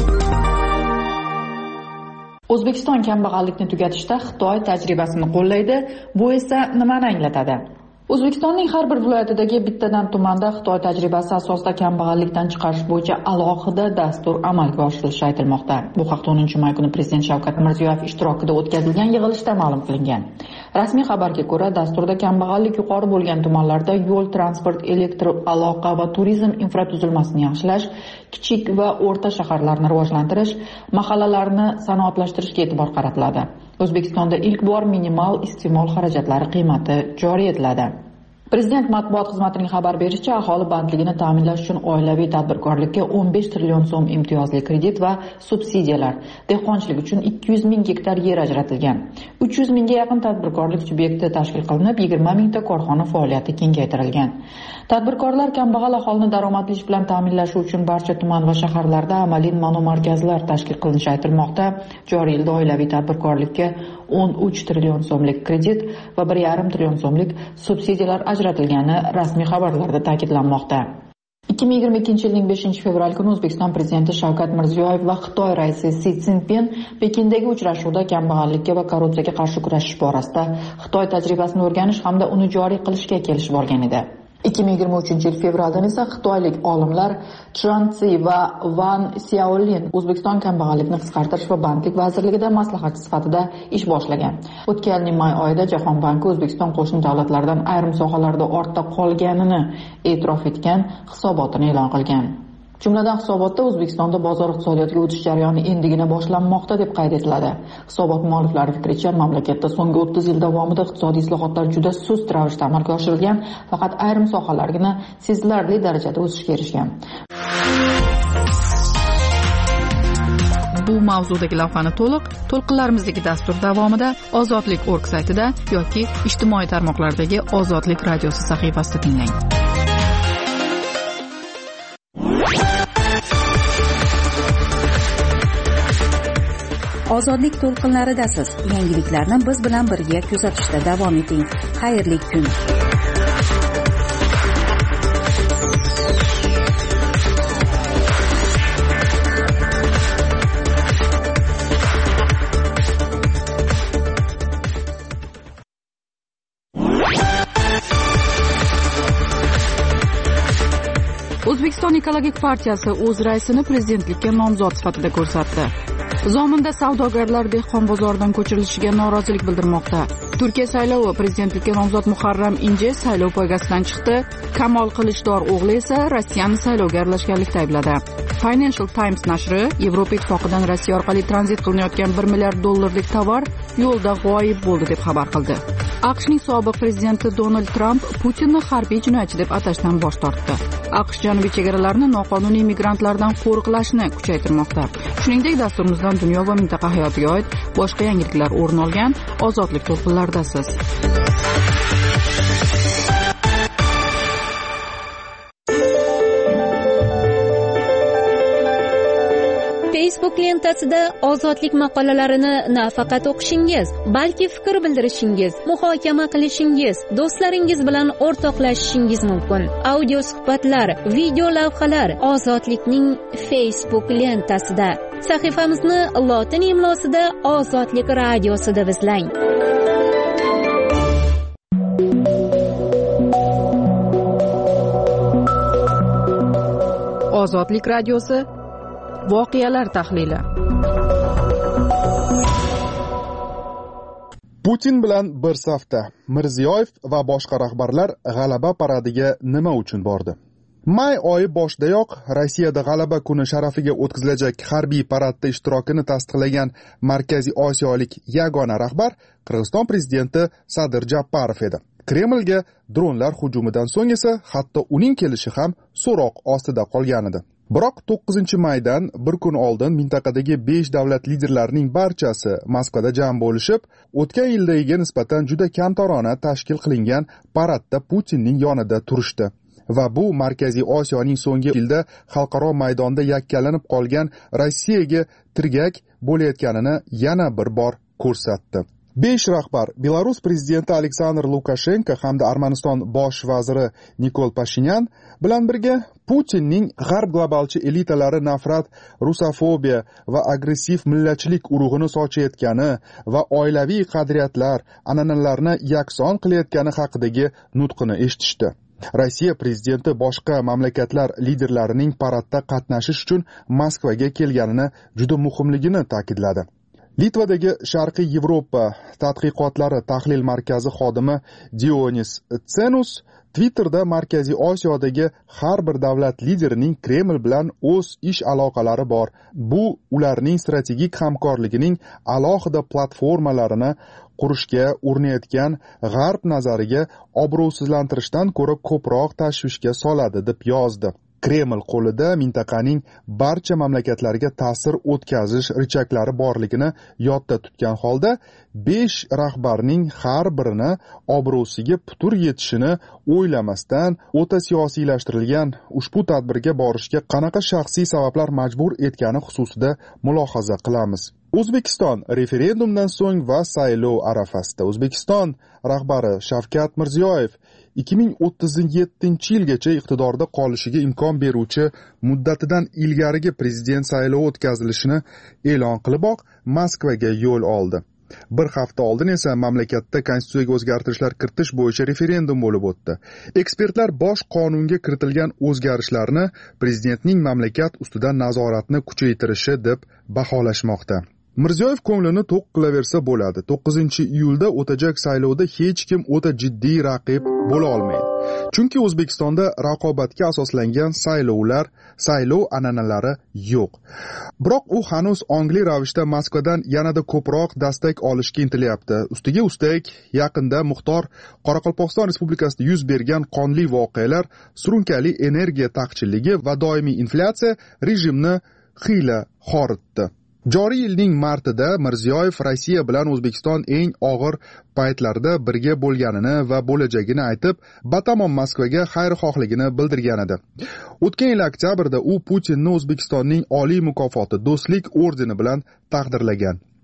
O'zbekiston kambag'allikni tugatishda Xitoy tajribasini qo'llaydi. Bu esa nimani anglatadi? O'zbekistonning har bir viloyatidagi bittadan tumanda Xitoy tajribasi asosida kambag'allikdan chiqarish bo'yicha alohida dastur amalga oshirilishi aytilmoqda. Bu haqda o'ninchi may kuni Prezident Shavkat Mirziyoyev ishtirokida o'tkazilgan yig'ilishda ma'lum qilingan. Rasmiy xabarga ko'ra, dasturda kambag'allik yuqori bo'lgan tumanlarda yo'l, transport, elektr aloqa va turizm infratuzilmasini yaxshilash, kichik va o'rta shaharlarni rivojlantirish, mahallalarni sanoatlashtirishga e'tibor qaratiladi. O'zbekistonda ilk bor minimal iste'mol xarajatlari qiymati joriy etiladi. Prezident matbuot xizmatining xabar berishicha, aholi bandligini ta'minlash uchun oilaviy tadbirkorlikka o'n besh trillion so'm imtiyozli kredit va subsidiyalar, dehqonchilik uchun ikki yuz ming gektar yer ajratilgan. uch yuz mingga yaqin tadbirkorlik subyekti tashkil qilinib, yigirma mingta korxona faoliyati kengaytirilgan. Tadbirkorlar kambag'al aholini daromadli ish bilan ta'minlashi uchun barcha tuman va shaharlarda amaliy monomarkazlar tashkil qilinishi aytilmoqda. Joriy yilda oilaviy tadbirkorlikka o'n uch trillion so'mlik kredit va bir yarim trillion so'mlik subsidiyalar ajratilgani rasmiy xabarlarda ta'kidlanmoqda. ikki ming yigirma ikkinchi yilning beshinchi fevral kuni O'zbekiston Prezidenti Shavkat Mirziyoyev va Xitoy raisi Si Szinpin Pekindagi uchrashuvda kambag'allikka va korrupsiyaga qarshi kurashish borasida Xitoy tajribasini o'rganish hamda uni joriy qilishga kelishib olgan edi. ikki ming yigirma uchinchi yil fevraldan esa xitoylik olimlar Chuan Tsi va Van Xiaolin O'zbekiston kambag'allikni qisqartirish va bandlik vazirligida maslahatchi sifatida ish boshlagan. O'tgan yilning may oyida Jahon banki O'zbekiston qo'shni davlatlardan ayrim sohalarda ortda qolganini e'tirof etgan hisobotini e'lon qilgan. Jumladan hisobotda O'zbekistonda bozor iqtisodiyotiga o'tish jarayoni endigina boshlanmoqda deb qayd etiladi. Hisobot mualliflari fikricha, mamlakatda so'nggi o'ttiz yil davomida iqtisodiy islohotlar juda sust ravishda amalga oshirilgan, faqat ayrim sohalargina sezilarli darajada o'sishga erishgan. Bu mavzudagi lavhani to'liq to'lqinlarimizdagi dastur davomida Ozodlik nokta org saytida yoki ijtimoiy tarmoqlardagi Ozodlik radiosi sahifasida tinglang. Ozodlik to'lqinlaridasiz. Yangiliklarni biz bilan birga kuzatishda davom eting. Xayrli kun. O'zbekiston ekologik partiyasi o'z raisini prezidentlikka nomzod sifatida ko'rsatdi. Zominda savdogarlar dehqon bozoridan ko'chirilishiga norozilik bildirmoqda. Turkiya saylovi prezidentlikka nomzod Muharram Inje saylov poygasidan chiqdi. Kamol Qilijdor o'g'li esa Rossiyani saylovga aralashganlikda aybladi. Financial Times nashri Yevropa ittifoqidan Rossiya orqali tranzit qilinayotgan bir milliard dollarlik tovar yo'lda g'oyib bo'ldi deb xabar qildi. AQShning sobiq prezidenti Donald Tramp Putinni harbiy jinoyatchi deb atashdan bosh tortdi. AQSh janubiy chegaralarini noqonuniy migrantlardan qo'riqlashni kuchaytirmoqda. Shuningdek, dasturimizdan dunyo va mintaqa hayotiga oid boshqa yangiliklar o'rin olgan ozodlik to'lqinlaridasiz. Facebook lentasida ozodlik maqolalarini nafaqat o'qishingiz, balki fikr bildirishingiz, muhokama qilishingiz, do'stlaringiz bilan o'rtoqlashishingiz mumkin. Audio suhbatlar, video lavhalar ozodlikning Facebook lentasida. Sahifamizni lotin imlosida Ozodlik radiosi deb izlang. Ozodlik radiosi voqealar tahlili. Putin bilan bir safda Mirziyoyev va boshqa rahbarlar g'alaba paradiga nima uchun bordi? May oyi boshidayoq Rossiyada g'alaba kuni sharafiga o'tkazilajak harbiy paradda ishtirokini tasdiqlagan Markaziy Osiyolik yagona rahbar Qirg'iziston prezidenti Sadir Japarov edi. Kremlga dronlar hujumidan so'ng esa hatto uning kelishi ham so'roq ostida qolgan edi. Biroq to'qqizinchi maydan bir kun oldin mintaqadagi besh davlat liderlarining barchasi Moskvada jam bo'lishib, o'tgan yildagiga nisbatan juda kamtarona tashkil qilingan paradda Putinning yonida turishdi. Va bu Markaziy Osiyoning so'nggi yilda xalqaro maydonda yakkalanib qolgan Rossiyaga tirgak bo'layotganini yana bir bor ko'rsatdi. besh rahbar Belarus prezidenti Aleksandr Lukashenko hamda Armaniston bosh vaziri Nikol Pashinyan bilan birga Putinning g'arb globalchi elitalari nafrat, rusofobiya va agressiv millatchilik urug'ini sochayotgani va oilaviy qadriyatlar, an'analarni yakson qilayotgani haqidagi nutqini eshitishdi. Rossiya prezidenti boshqa mamlakatlar liderlarining paradda qatnashish uchun Moskvaga kelganini juda muhimligini ta'kidladi. Litvadagi Sharqiy Yevropa tadqiqotlari tahlil markazi xodimi Dionis Tsenus Twitterda Markaziy Osiyodagi har bir davlat liderining Kreml bilan o'z ish aloqalari bor. Bu ularning strategik hamkorligining alohida platformalarini qurishga urinayotgan g'arb nazariga obro'sizlantirishdan ko'ra ko'proq tashvishga soladi deb yozdi. Kreml qo'lida mintaqaning barcha mamlakatlariga ta'sir o'tkazish richaklari borligini yodda tutgan holda besh rahbarning har birini obro'siga putur yetishini o'ylamasdan o'ta siyosiylashtirilgan ushbu tadbirga borishga qanaqa shaxsiy sabablar majbur etgani xususida mulohaza qilamiz. O'zbekiston referendumdan so'ng va saylov arafasida O'zbekiston rahbari Shavkat Mirziyoyev ikki ming o'ttiz yettinchi yilgacha iqtidorda qolishiga imkon beruvchi muddatidan ilgarigi prezident saylovi o'tkazilishini e'lon qiliboq Moskvaga yo'l oldi. Bir hafta oldin esa mamlakatda konstitutsiyaga o'zgartirishlar kiritish bo'yicha referendum bo'lib o'tdi. Ekspertlar bosh qonunga kiritilgan o'zgarishlarni prezidentning mamlakat ustidan nazoratni kuchaytirishi deb baholashmoqda. Mirziyoyev ko'nglini to'q qilaversa bo'ladi. to'qqizinchi iyulda o'tajak saylovda hech kim o'ta jiddiy raqib bo'la olmaydi. Chunki O'zbekistonda raqobatga asoslangan saylovlar, saylov an'analari yo'q. Biroq u hanuz ongli ravishda Moskvadan yanada ko'proq dastak olishga intilyapti. Ustiga ustak, yaqinda Muxtor Qoraqalpog'iston Respublikasida yuz bergan qonli voqealar, surunkali energiya taqchilligi va doimiy inflyatsiya rejimni xiyla xoritdi. Joriy yilning martida Mirziyoyev Rossiya bilan O'zbekiston eng og'ir paytlarda birga bo'lganini va bo'lajagini aytib, batamom Moskvaga xayrixohligini bildirgan edi. O'tgan yil oktyabrda u Putinni O'zbekistonning oliy mukofoti Do'stlik ordeni bilan taqdirlagan.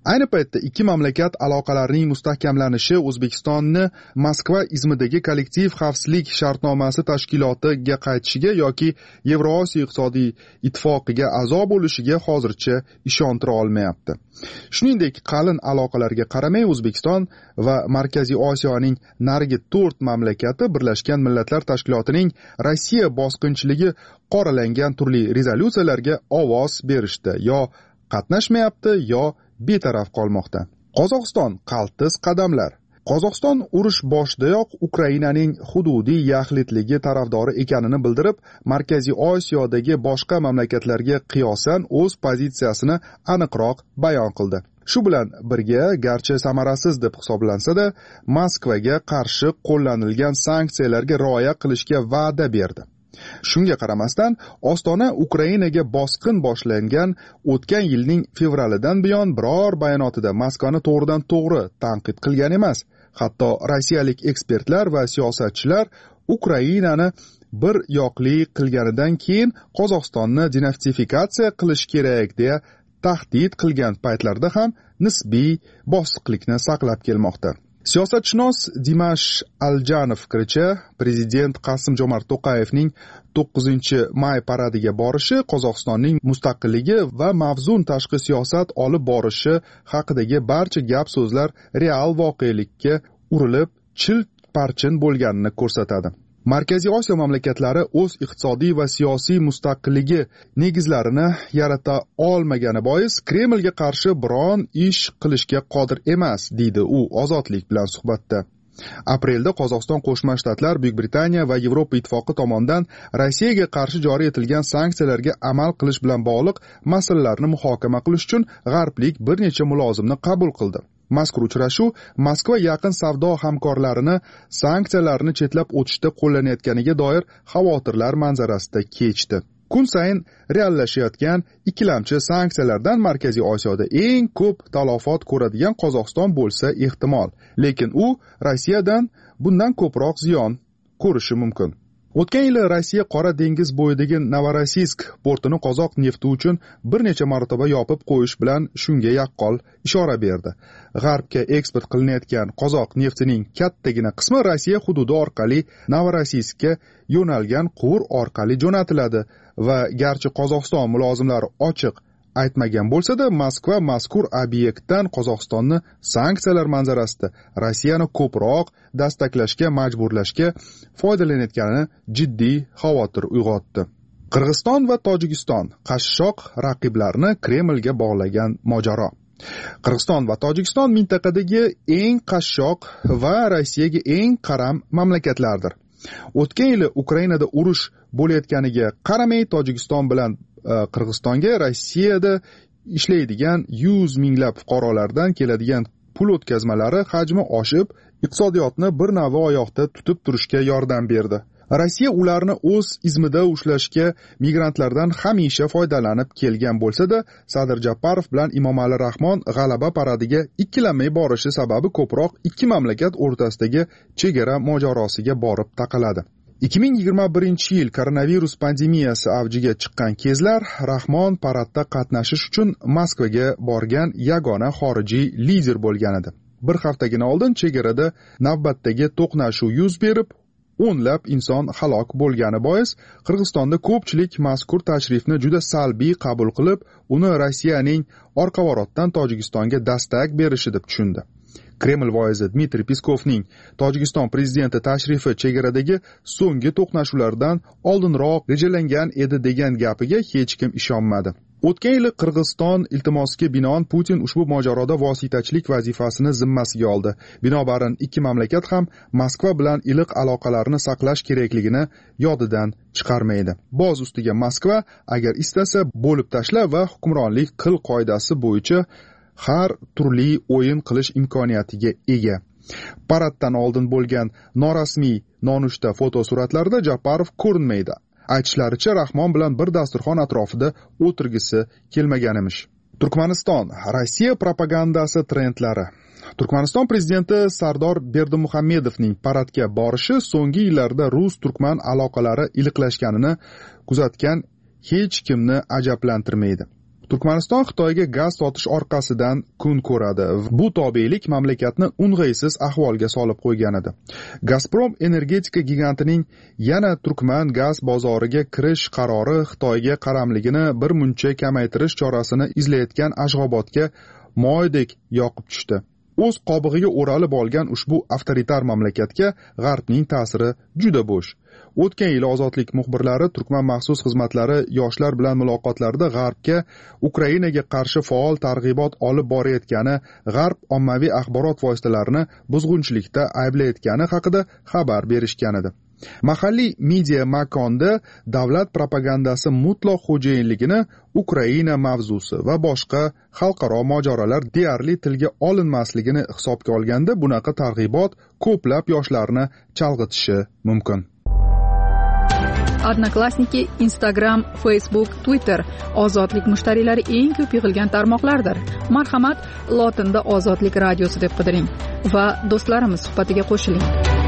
Ayni paytda ikki mamlakat aloqalarining mustahkamlanishi O'zbekistonni Moskva izmidagi kollektiv xavfsizlik shartnomasi tashkilotiga qaytishiga yoki Yevrosiyo iqtisodiy ittifoqiga a'zo bo'lishiga hozircha ishontira olmayapti. Shuningdek, qalin aloqalarga qaramay O'zbekiston va Markaziy Osiyoning narigi to'rt mamlakati Birlashgan Millatlar Tashkilotining Rossiya bosqinchiligi qoralangan turli rezolyutsiyalarga ovoz berishdi, yo qatnashmayapti, yo betaraf qolmoqda. Qozog'iston qaltis qadamlar. Qozog'iston urush boshidayoq Ukrainaning hududiy yaxlitligi tarafdori ekanini bildirib, Markaziy Osiyodagi boshqa mamlakatlarga qiyosan o'z pozitsiyasini aniqroq bayon qildi. Shu bilan birga, garchi samarasiz deb hisoblansa-da, Moskvaga qarshi qo'llanilgan sanksiyalarga rioya qilishga va'da berdi. Shunga qaramasdan, Ostona Ukrainaga bosqin boshlangan o'tgan yilning fevralidan buyon biror bayonotida Moskvani to'g'ridan to'g'ri tanqid qilgan emas. Hatto rossiyalik ekspertlar va siyosatchilar Ukrainani bir yoqli qilganidan keyin Qozog'istonni denatsifikatsiya qilish kerak deya tahdid qilgan paytlarda ham nisbiy bosiqlikni saqlab kelmoqda. Siyosatshunos Dimash Aljanov fikricha, prezident Qasim-Jomart To'qayevning to'qqizinchi may paradiga borishi Qozog'istonning mustaqilligi va mavzun tashqi siyosat olib borishi haqidagi barcha gap so'zlar real voqelikka urilib, chil-parchin bo'lganini ko'rsatadi. Markaziy Osiyo mamlakatlari o'z iqtisodiy va siyosiy mustaqilligi negizlarini yarata olmagani bois Kremlga qarshi biron ish qilishga qodir emas, deydi u Ozodlik bilan suhbatda. Aprelda Qozog'iston Qo'shma Shtatlar, Buyuk Britaniya va Yevropa ittifoqi tomonidan Rossiyaga qarshi joriy etilgan sanksiyalarga amal qilish bilan bog'liq masalalarni muhokama qilish uchun g'arblik bir necha mulozimni qabul qildi. Mazkur uchrashuv Moskva yaqin savdo hamkorlarini sanksiyalarni chetlab o'tishda qo'llanayotganiga doir xavotirlar manzarasida kechdi. Kun sayin reallashayotgan ikkilamchi sanksiyalardan Markaziy Osiyoda eng ko'p talafot ko'radigan Qozog'iston bo'lsa ehtimol, lekin u Rossiyadan bundan ko'proq ziyon ko'rishi mumkin. O'tgan yili Rossiya Qora dengiz bo'yidagi Novorossiysk portini qozoq nefti uchun bir necha marotaba yopib qo'yish bilan shunga yaqqol ishora berdi. G'arbga eksport qilinayotgan qozoq neftining kattagina qismi Rossiya hududi orqali Novorossiyskka yo'nalgan quvur orqali jo'natiladi va garchi Qozog'iston mulozimlari ochiq aytmagan bo'lsa-da, Moskva mazkur obyektdan Qozog'istonni sanksiyalar manzarasida Rossiyani ko'proq dastaklashga majburlashga foydalanayotgani jiddiy xavotir uyg'otdi. Qirg'iziston va Tojikiston qashshoq raqiblarni Kremlga bog'lagan mojaro. Qirg'iziston va Tojikiston mintaqadagi eng qashshoq va Rossiyaga eng qaram mamlakatlardir. O'tgan yili Ukrainada urush bo'layotganiga qaramay, Tojikiston bilan Qirg'izistonga Rossiyada ishlaydigan yuz minglab fuqarolardan keladigan pul o'tkazmalari hajmi oshib, iqtisodiyotni bir navi oyoqda tutib turishga yordam berdi. Rossiya ularni o'z izmida ushlashga migrantlardan hamisha foydalanib kelgan bo'lsa-da, Sadir Japarov bilan Emomali Rahmon g'alaba paradiga ikkilanmay borishi sababi ko'proq ikki mamlakat o'rtasidagi chegara mojarosiga borib taqaladi. ikki ming yigirma birinchi yil koronavirus pandemiyasi avjiga chiqqan kezlar Rahmon paradda qatnashish uchun Moskvaga borgan yagona xorijiy lider bo'lgan edi. Bir haftagina oldin chegarada navbatdagi to'qnashuv yuz berib, o'nlab inson halok bo'lgani bois Qirg'izistonda ko'pchilik mazkur tashrifni juda salbiy qabul qilib, uni Rossiyaning orqavorotdan Tojikistonga dastak berishi deb tushundi. Kreml voizi Dmitriy Peskovning Tojikiston prezidenti tashrifi chegaradagi so'nggi to'qnashuvlardan oldinroq rejalangan edi degan gapiga hech kim ishonmadi. O'tgan yili Qirg'iziston iltimosiga binoan Putin ushbu mojaroda vositachilik vazifasini zimmasiga oldi. Binobarin ikki mamlakat ham Moskva bilan iliq aloqalarni saqlash kerakligini yodidan chiqarmaydi. Boz ustiga Moskva agar istasa bo'lib tashla va hukmronlik qil qoidasi bo'yicha har turli o'yin qilish imkoniyatiga ega. Paraddan oldin bo'lgan norasmiy nonushta fotosuratlarda Japarov ko'rinmaydi. Aytishlaricha, Rahmon bilan bir dasturxon atrofida o'tirgisi kelmaganimish. Turkmaniston Rossiya propagandasi trendlari. Turkmaniston prezidenti Sardor Berdimuhamedovning paradga borishi so'nggi yillarda rus-turkman aloqalari iliqlashganini kuzatgan hech kimni ajablantirmaydi. Turkmaniston Xitoyga gaz sotish orqasidan kun ko'radi. Bu tobelik mamlakatni o'ng'aysiz ahvolga solib qo'ygan edi. Gazprom energetika gigantining yana Turkman gaz bozoriga kirish qarori Xitoyga qaramligini bir muncha kamaytirish chorasini izlayotgan Ashg'obodga moydek yoqib tushdi. O'z qobig'iga o'ralib olgan ushbu avtoritar mamlakatga G'arbning ta'siri juda bo'sh. O'tgan yil ozodlik muxbirlari Turkman maxsus xizmatlari yoshlar bilan muloqotlarida G'arbga Ukrainaga qarshi faol targ'ibot olib borayotgani, G'arb ommaviy axborot vositalarini buzg'unchilikda ayblayotgani haqida xabar berishgan edi. Mahalliy media makonda davlat propagandasi mutlaq xo'jayinligini Ukraina mavzusi va boshqa xalqaro mojarolar deyarli tilga olinmasligini hisobga olganda bunaqa targ'ibot ko'plab yoshlarni chalg'itishi mumkin. Odnoklassniki, Instagram, Facebook, Twitter ozodlik mushtariylari eng ko'p yig'ilgan tarmoqlardir. Marhamat, lotinda Ozodlik radiosi deb qidiring va do'stlarimiz suhbatiga qo'shiling.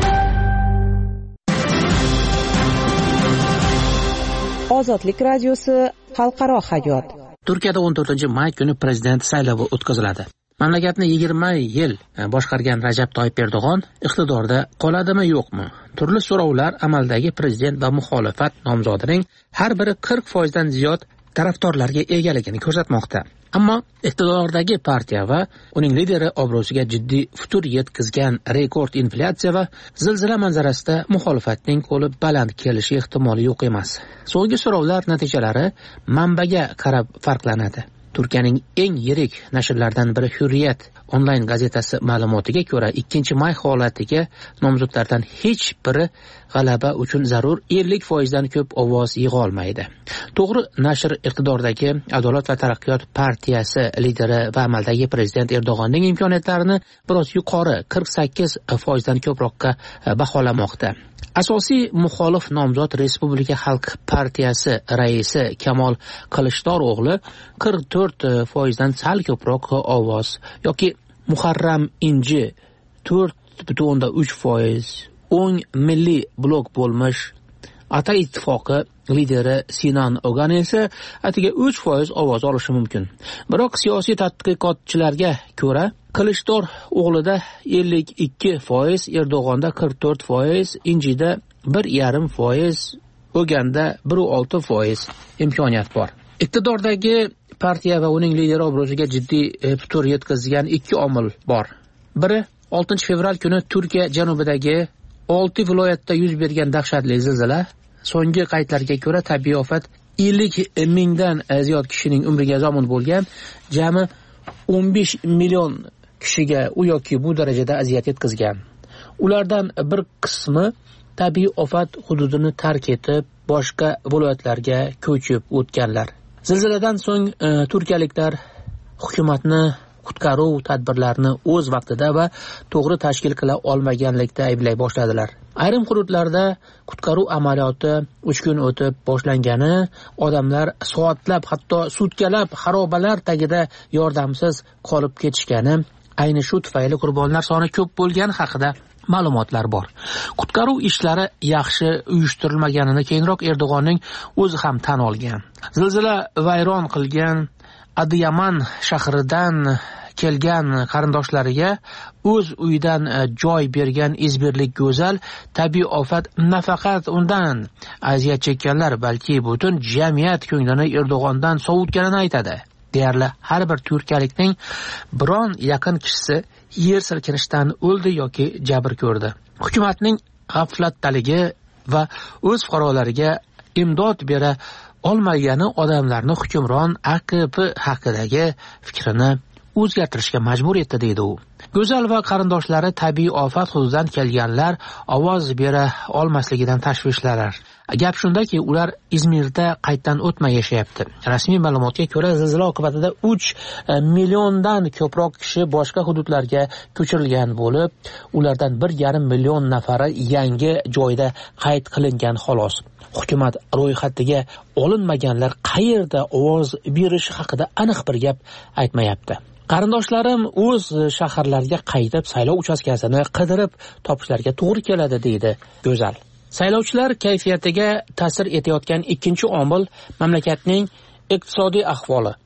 Ozodlik radiosi xalqaro hayot. Turkiyada o'n to'rtinchi may kuni prezident saylovi o'tkaziladi. Mamlakatni yigirma yil boshqargan Rajab Toyyib Erdo'g'on iqtidorda qoladimi yo'qmi? Turli so'rovlar amaldagi prezident va muxolifat nomzodining har biri qirq foizdan ziyod tarafdorlarga egaligini ko'rsatmoqda. Ammo iqtidordagi partiya va uning lideri obro'siga jiddiy futur yetkazgan rekord inflyatsiya va zilzila manzarasida muxolifatning qo'li baland kelishi ehtimoli yo'q emas. So'nggi so'rovlar natijalari manbaga qarab farqlanadi. Turkiyaning eng yirik nashrlaridan biri Hurriyet onlayn gazetasi ma'lumotiga ko'ra, ikkinchi may holatiga nomzodlardan hech biri g'alaba uchun zarur ellik foizdan ko'p ovoz yig'a olmaydi. To'g'ri, nashr iqtidordagi Adolat va taraqqiyot partiyasi lideri va amaldagi prezident Erdo'g'onning imkoniyatlarini biroz yuqori qirq sakkiz foizdan ko'proqqa baholamoqda. Asosiy muxolif nomzod Respublika Xalq partiyasi raisi Kamol Qilichdaro'g'li qirq to'rt foizdan sal ko'proq ovoz yoki Muharram Inji to'rt butun uch foiz, o'ng milliy blok bo'lmish Ata ittifoqi lideri Sinan Ogan esa atiga uch foiz ovoz olishi mumkin. Biroq siyosiy tadqiqotchilarga ko'ra, Qilichdaro'g o'g'lida ellik ikki foiz, Erdo'g'onda qirq to'rt foiz, Injida bir yarim foiz, Oganda bir olti foiz imkoniyat bor. Iqtidordagi partiya va uning lideri obro'siga jiddiy putur yetkazgan ikki omil bor. Biri oltinchi fevral kuni Turkiya janubidagi olti viloyatda yuz bergan dahshatli zilzila. So'nggi qaydlarga ko'ra tabiiy ofat ellik mingdan ziyod kishining umriga zomin bo'lgan, jami o'n besh million kishiga u yoki bu darajada aziyat yetkazgan. Ulardan bir qismi tabiiy ofat hududini tark etib, boshqa viloyatlarga ko'chib o'tganlar. Zilziladan so'ng e, turkiyaliklar hukumatni qutqaruv tadbirlarini o'z vaqtida va to'g'ri tashkil qila olmaganlikda ayblay boshladilar. Ayrim hududlarda qutqaruv amaliyoti uch kun o'tib boshlangani, odamlar soatlab, hatto sutkalab xarobalar tagida yordamsiz qolib ketishgani, ayni shu tufayli qurbonlar soni ko'p bo'lgani haqida ma'lumotlar bor. Qutqaruv ishlari yaxshi uyushtirilmaganini keyinroq Erdo'g'onning o'zi ham tan olgan. Zilzila vayron qilgan Adiyaman shahridan kelgan qarindoshlariga o'z uyidan joy bergan izbirlik go'zal tabiiy ofat nafaqat undan aziyat chekkanlar, balki butun jamiyat ko'nglini Erdo'g'ondan sovutganini aytadi. Deyarli har bir turkiyalikning biron yaqin kishisi yer silkinishidan o'ldi yoki jabr ko'rdi. Hukumatning g'aflatdaligi va o'z fuqarolariga imdod bera olmagani odamlarni hukmron A Q P haqidagi fikrini o'zgartirishga majbur etdi, deydi u. Go'zal va qarindoshlari tabiiy ofat hududidan kelganlar ovoz bera olmasligidan tashvishlalar. Gap shundaki, ular Izmirda qaytdan o'tmay yashayapti. Rasmiy ma'lumotga ko'ra, zilzila oqibatida uch milliondan ko'proq kishi boshqa hududlarga ko'chirilgan bo'lib, ulardan bir yarim million nafari yangi joyda qayd qilingan xolos. Hukumat ro'yxatiga olinmaganlar qayerda ovoz berishi haqida aniq bir gap aytmayapti. Qarindoshlarim o'z shaharlariga qaytib saylov uchastkasini qidirib topishlariga to'g'ri keladi, deydi Go'zal. Saylovchilar kayfiyatiga ta'sir etayotgan ikkinchi omil mamlakatning iqtisodiy ahvoli.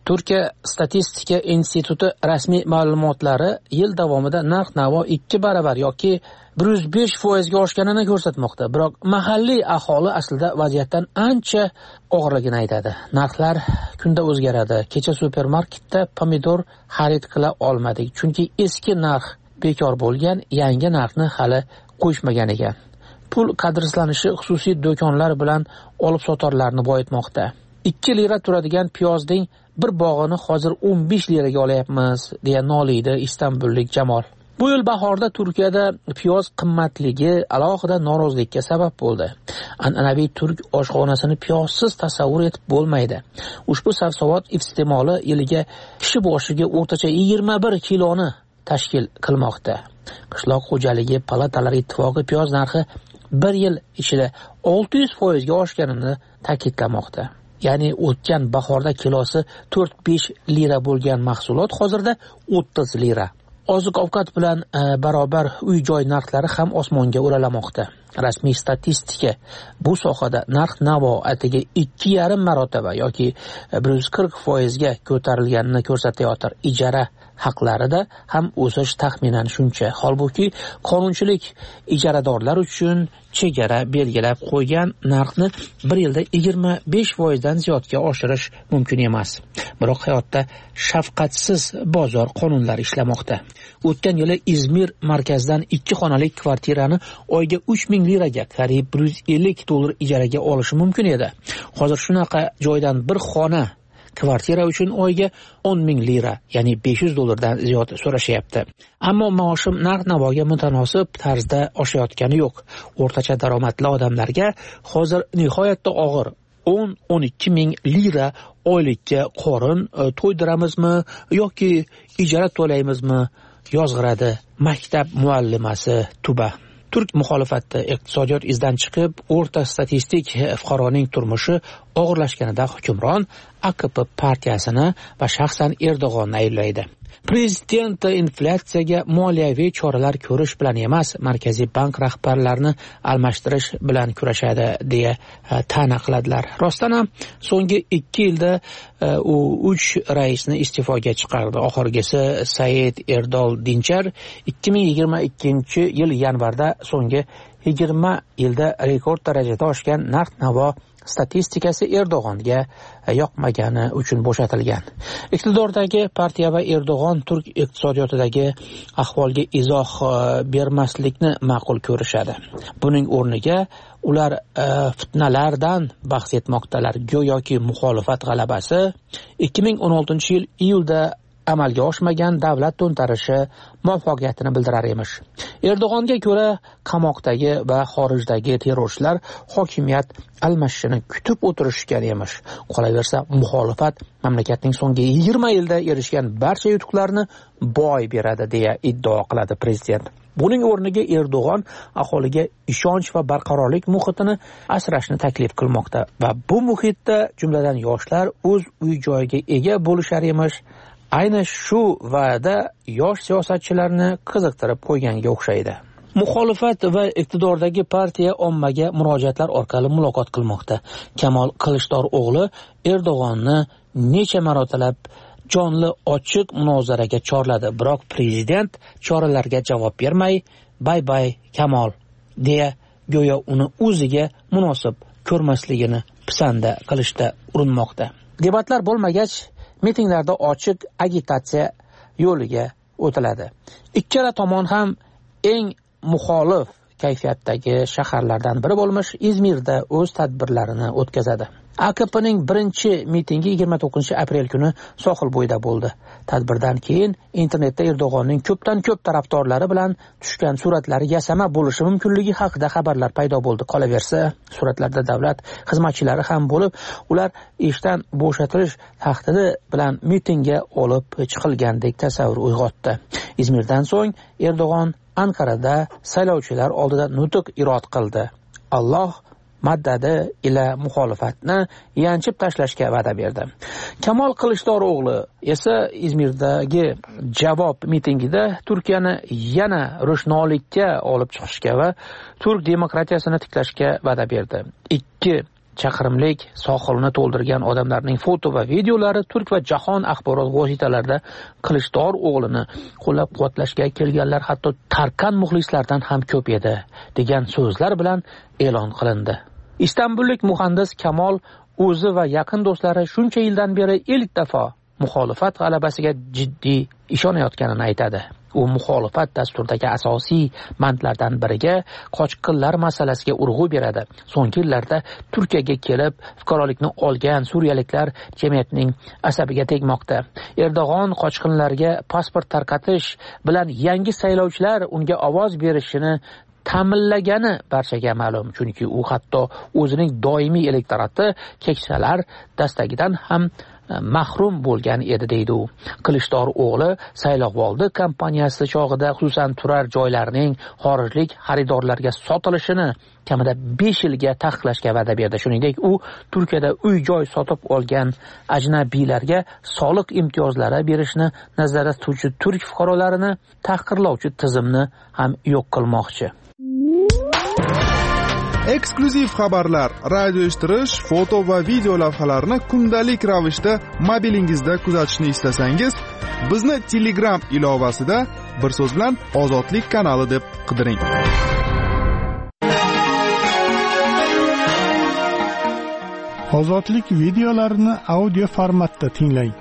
Turkiya statistika instituti rasmiy ma'lumotlari yil davomida narx-navo ikki baravar yoki bir yuz besh foizga oshganini ko'rsatmoqda. Biroq mahalliy aholi aslida vaziyatdan ancha og'irligini aytadi. Narxlar kunda o'zgaradi. Kecha supermarketda pomidor xarid qila olmadik, chunki eski narx bekor bo'lgan, yangi narxni hali qo'yishmagan ekan. Pul qadrsizlanishi xususiy do'konlar bilan olib sotorlarni boyitmoqda. ikki lira turadigan piyozning bir bog'ini hozir o'n besh liraga olyapmiz, deya noliydi istanbullik Jamol. Bu yil bahorda Turkiyada piyoz qimmatligi alohida norozilikka sabab bo'ldi. An'anaviy turk oshxonasini piyozsiz tasavvur etib bo'lmaydi. Ushbu sabzavot iste'moli yiliga kishi boshiga o'rtacha yigirma bir kiloni tashkil qilmoqda. Qishloq xo'jaligi palatalari ittifoqi piyoz narxi bir yil ichida olti yuz foizga oshganini ta'kidlamoqda. Ya'ni o'tgan bahorda kilosi to'rt besh lira bo'lgan mahsulot hozirda o'ttiz lira. Oziq-ovqat bilan e, barobar uy-joy narxlari ham osmonga o'ralamoqda. Rasmiy statistika bu sohada narx-navo atiga ikki yarim marotaba yoki bir yuz qirq foizga ko'tarilganini ko'rsatayotir. Ijara haqlarida ham o'sish taxminan shuncha. Holbuki qonunchilik ijaradorlar uchun chegara belgilab qo'ygan narxni bir yilda yigirma besh foizdan ziyodga oshirish mumkin emas. Biroq hayotda shafqatsiz bozor qonunlari ishlamoqda. O'tgan yili Izmir markazidan ikki xonali kvartirani oyga uch ming liraga, qariyb bir yuz ellik dollar ijaraga olishi mumkin edi. Hozir shunaqa joydan bir xona kvartira uchun oyga o'n ming lira, ya'ni besh yuz dollardan ziyod so'rashyapti. Ammo maoshim narx-navoga mutanosib tarzda oshayotgani yo'q. O'rtacha daromadli odamlarga hozir nihoyatda og'ir o'n o'n ikki ming lira oylikka qorin to'ydiramizmi yoki ijara to'laymizmi, yozg'iradi maktab muallimasi Tuba. Turk muxolifati iqtisodiyot izdan chiqib, o'rta statistik fuqaroning turmushi og'irlashganida hukmron A K P partiyasini va shaxsan Erdo'g'onni ayblaydi. Prezident inflyatsiyaga moliyaviy choralar ko'rish bilan emas, Markaziy bank rahbarlarini almashtirish bilan kurashadi, deya ta'na qiladilar. Rostdan ham so'nggi ikki yilda u uch raisni iste'foga chiqardi. Oxirgisi Said Erdol Dinchar ikki ming yigirma ikkinchi yil yanvarda so'nggi yigirma yilda rekord darajada oshgan narx-navo statistikasi Erdo'g'onga yoqmagani uchun bo'shatilgan. Iqtidordagi partiya va Erdo'g'on turk iqtisodiyotidagi ahvolga izoh bermaslikni ma'qul ko'rishadi. Buning o'rniga ular fitnalardan bahs etmoqdalar. Go'yoki muxolifat g'alabasi ikki ming o'n oltinchi yil iyulda amalga oshmagan davlat to'ntarishi muvaffaqiyatini bildirar emish. Erdo'g'onga ko'ra qamoqdagi va xorijdagi terrorchilar hokimiyat almashishini kutib o'tirishgan emish. Qolaversa, muxolifat mamlakatning so'nggi yigirma yilda erishgan barcha yutuqlarni boy beradi, deya iddao qiladi prezident. Buning o'rniga Erdo'g'on aholiga ishonch va barqarorlik muhitini asrashni taklif qilmoqda va bu muhitda jumladan yoshlar o'z uy-joyiga ega bo'lishar emish. Ayni shu va'da yosh siyosatchilarni qiziqtirib qo'yganga o'xshaydi. Muxolifat va iqtidordagi partiya ommaga murojaatlar orqali muloqot qilmoqda. Kamol Qilichdaro'g'li Erdo'g'onni necha marotalab jonli ochiq munozaraga chorladi, biroq prezident choralarga javob bermay, "Bay bay Kamol" deya go'yo uni o'ziga munosib ko'rmasligini pisanda qilishda urinmoqda. Debatlar bo'lmagach, mitinglarda ochiq agitatsiya yo'liga o'tiladi. Ikkala tomon ham eng muxolif kayfiyatdagi shaharlardan biri bo'lmish Izmirda o'z tadbirlarini o'tkazadi. A K Pning birinchi mitingi yigirma to'qqizinchi aprel kuni sohil bo'yida bo'ldi. Tadbirdan keyin internetda Erdo'g'onning ko'pdan ko'p tarafdorlari bilan tushgan suratlari yasama bo'lishi mumkinligi haqida xabarlar paydo bo'ldi. Qolaversa, suratlarda davlat xizmatchilari ham bo'lib, ular ishdan bo'shatilish tahdidi bilan mitingga olib chiqilgandek tasavvur uyg'otdi. Izmirdan so'ng Erdo'g'on Ankarada saylovchilar oldida nutq irod qildi. Alloh maddadi ila muxolifatni yanchib tashlashga va'da berdi. Kamol Qilichdaro'g'li esa Izmirdagi javob mitingida Turkiyani yana ro'shnolikka olib chiqishga va turk demokratiyasini tiklashga va'da berdi. Ikki chaqirimlik sohilni to'ldirgan odamlarning foto va videolari turk va jahon axborot vositalarida Qilichdaryo o'g'lini qo'llab-quvvatlashga kelganlar hatto Tarkan muxlislardan ham ko'p edi degan so'zlar bilan e'lon qilindi. Istanbullik muhandis Kamol o'zi va yaqin do'stlari shuncha yildan beri ilk dafo muxolifat g'alabasiga jiddiy ishonayotganini aytadi. U muxolifat dasturidagi asosiy bandlardan biriga qochqinlar masalasiga urg'u beradi. So'nggi yillarda Turkiyaga kelib fuqarolikni olgan suriyaliklar jamiyatning asabiga tegmoqda. Erdo'g'on qochqinlarga pasport tarqatish bilan yangi saylovchilar unga ovoz berishini ta'minlagani barchaga ma'lum, chunki u hatto o'zining doimiy elektorati keksalar dastagidan ham mahrum bo'lgan edi deydi u. Qilichdaryo o'g'li saylovoldi kompaniyasi chog'ida xususan turar joylarning xorijlik xaridorlarga sotilishini kamida besh yilga taqiqlashga va'da berdi. Shuningdek, u Turkiyada uy-joy sotib olgan ajnabiylarga soliq imtiyozlari berishni nazarda tutuvchi turk fuqarolarini tahqirlovchi tizimni ham yo'q qilmoqchi. Eksklyuziv xabarlar, radio eshittirish, foto va video lavhalarni kundalik ravishda mobilingizda kuzatishni istasangiz, bizni Telegram ilovasida bir so'z bilan Ozodlik kanali deb qidiring. Ozodlik videolarini audio formatda tinglang.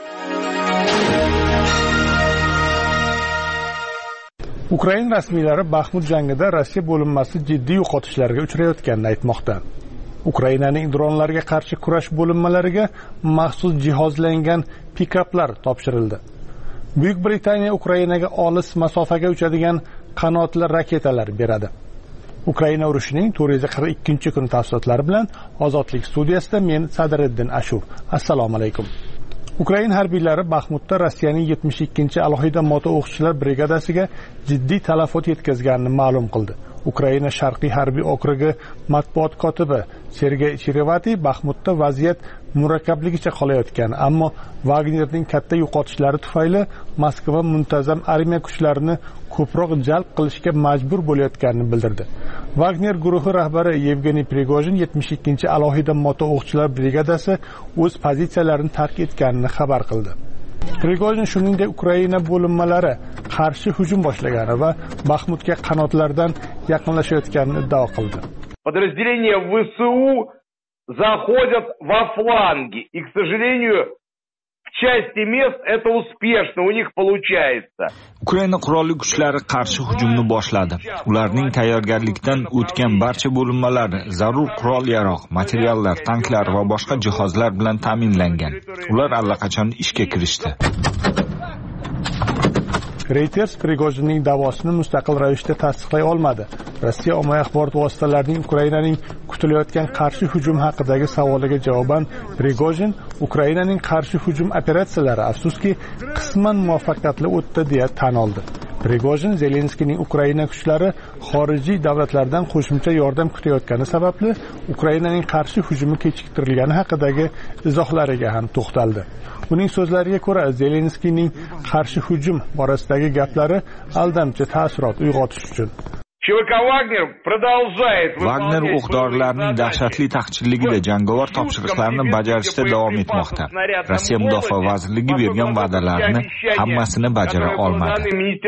Ukraina rasmiylari Baxmut jangida Rossiya bo'linmasi jiddiy yo'qotishlarga uchrayotganini aytmoqda. Ukrainaning dronlarga qarshi kurash bo'linmalariga maxsus jihozlangan pikaplar topshirildi. Buyuk Britaniya Ukrainaga olis masofaga uchadigan qanotli raketalar beradi. Ukraina urushining to'rt yuz qirq ikkinchi kun tafsilotlari bilan Ozodlik studiyasida men Sadriddin Ashur. Assalomu alaykum. Ukraina harbiylari Baxmutda Rossiyaning yetmish ikkinchi alohida moto-o'qchilar brigadasiga jiddiy talafot yetkazganini ma'lum qildi. Ukraina Sharqiy harbiy okrugi matbuot kotibi Sergey Cherevati Baxmutda vaziyat murakkabligicha qolayotgan, ammo Wagnerning katta yo'qotishlari tufayli Moskva muntazam armiya kuchlarini ko'proq jalb qilishga majbur bo'layotganini bildirdi. Wagner guruhi rahbari Yevgeniy Prigojin yetmish ikkinchi alohida moto-o'qchilar brigadasi o'z pozitsiyalarini tark etganini xabar qildi. Prigojin shuningdek Ukraina bo'linmalari qarshi hujum boshlagani va Baxmutga qanotlardan yaqinlashayotganini iddao qildi. Подразделения ВСУ заходят во фланги, и, к сожалению, в части мест это успешно у них получается. Ukraina qurolli kuchlari qarshi hujumni boshladi. Ularning tayyorgarlikdan o'tgan barcha bo'linmalar zarur qurol-yarog', materiallar, tanklar va boshqa jihozlar bilan ta'minlangan. Ular allaqachon ishga kirishdi. Reuters Prigojinning da'vosini mustaqil ravishda tasdiqlay olmadi. Rossiya ommaviy axborot vositalarining Ukrainaning kutilayotgan qarshi hujum haqidagi savoliga javoban Prigojin Ukrainaning qarshi hujum operatsiyalari afsuski qisman muvaffaqiyatli o'tdi deya tan oldi. Prigojin Zelenskiyning Ukraina kuchlari xorijiy davlatlardan qo'shimcha yordam kutayotgani sababli Ukrainaning qarshi hujumi kechiktirilgani haqidagi izohlariga ham to'xtaldi. Uning so'zlariga ko'ra, Zelenskiyning qarshi hujum borasidagi gaplari aldamchi taassurot uyg'otish uchun Wagner o'q-dorilarning dahshatli taqchilligida jangovar topshiriqlarni bajarishda davom etmoqda. Rossiya Mudofaa vazirligi bergan va'dalarni hammasini bajara olmadi.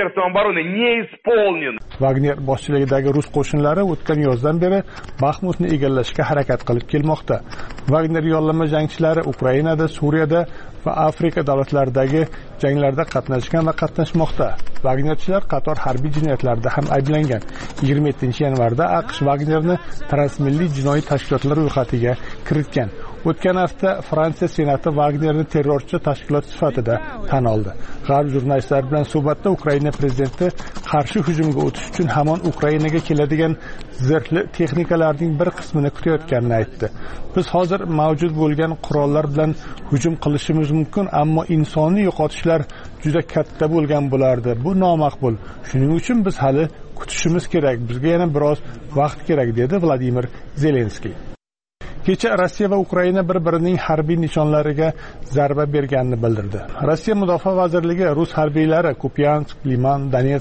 Wagner boshchiligidagi rus qo'shinlari o'tgan yozdan beri Baxmutni egallashga harakat qilib kelmoqda. Wagner yollama jangchilari Ukrainada, Suriyada va Afrika davlatlaridagi janglarda qatnashgan va qatnashmoqda. Wagnerchilar qator harbiy jinoyatlarda ham ayblangan. yigirma yettinchi yanvarda AQSh Wagnerni transmilliy jinoiy tashkilotlar ro'yxatiga kiritgan. O'tgan hafta Fransiya Senati Wagnerni terrorchi tashkilot sifatida tan oldi. G'arb jurnalistlari bilan suhbatda Ukraina prezidenti qarshi hujumga o'tish uchun hamon Ukrainaga keladigan zirhli texnikalarning bir qismini kutayotganini aytdi. Biz hozir mavjud bo'lgan qurollar bilan hujum qilishimiz mumkin, ammo insoniy yo'qotishlar juda katta bo'lgan bo'lardi. Bu nomaqbul. Shuning uchun biz hali kutishimiz kerak. Bizga yana biroz vaqt kerak, dedi Vladimir Zelenskiy. Kecha Rossiya va Ukraina bir-birining harbiy nishonlariga zarba berganini bildirdi. Rossiya Mudofaa vazirligi rus harbiylari Kupyansk, Liman, Donetsk,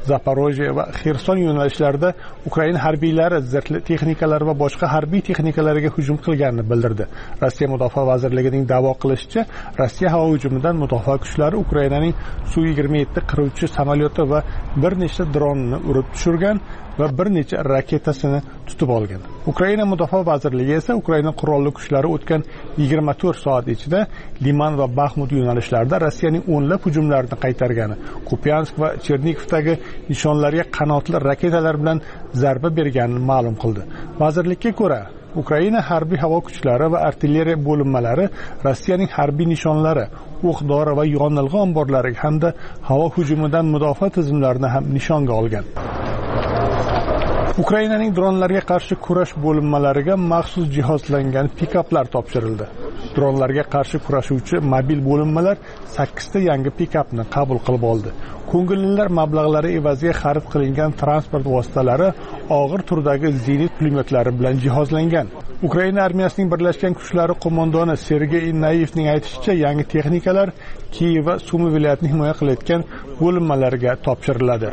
Zaporojye va Xerson yo'nalishlarida Ukraina harbiylari zirhli texnikalar va boshqa harbiy texnikalariga hujum qilganini bildirdi. Rossiya Mudofaa vazirligining da'vo qilishicha, Rossiya havo hujumidan mudofaa kuchlari Ukrainaning Su yigirma yetti qiruvchi samolyoti va bir nechta dronini urib tushirgan va bir necha raketasini tutib olgan. Ukraina Mudofaa vazirligi esa Ukraina qurolli kuchlari o'tgan yigirma to'rt soat ichida Liman va Baxmut yo'nalishlarida Rossiyaning o'nlab hujumlarini qaytargani, Kupiansk va Chernigovdagi nishonlarga qanotli raketalar bilan zarba berganini ma'lum qildi. Vazirlikka ko'ra, Ukraina harbiy havo kuchlari va artilleriya bo'linmalari Rossiyaning harbiy nishonlari, o'q-dori va yonilg'i omborlariga hamda havo hujumidan mudofaa tizimlarini ham nishonga olgan. Ukrainaning dronlarga qarshi kurash bo'linmalariga maxsus jihozlangan pikaplar topshirildi. Dronlarga qarshi kurashuvchi mobil bo'linmalar sakkizta yangi pikapni qabul qilib oldi. Ko'ngillilar mablag'lari evaziga xarid qilingan transport vositalari og'ir turdagi zenit pulemyotlari bilan jihozlangan. Ukraina armiyasining birlashgan kuchlari qo'mondoni Sergey Naevning aytishicha, yangi texnikalar Kiyev va Sumi viloyatini himoya qilayotgan bo'linmalarga topshiriladi.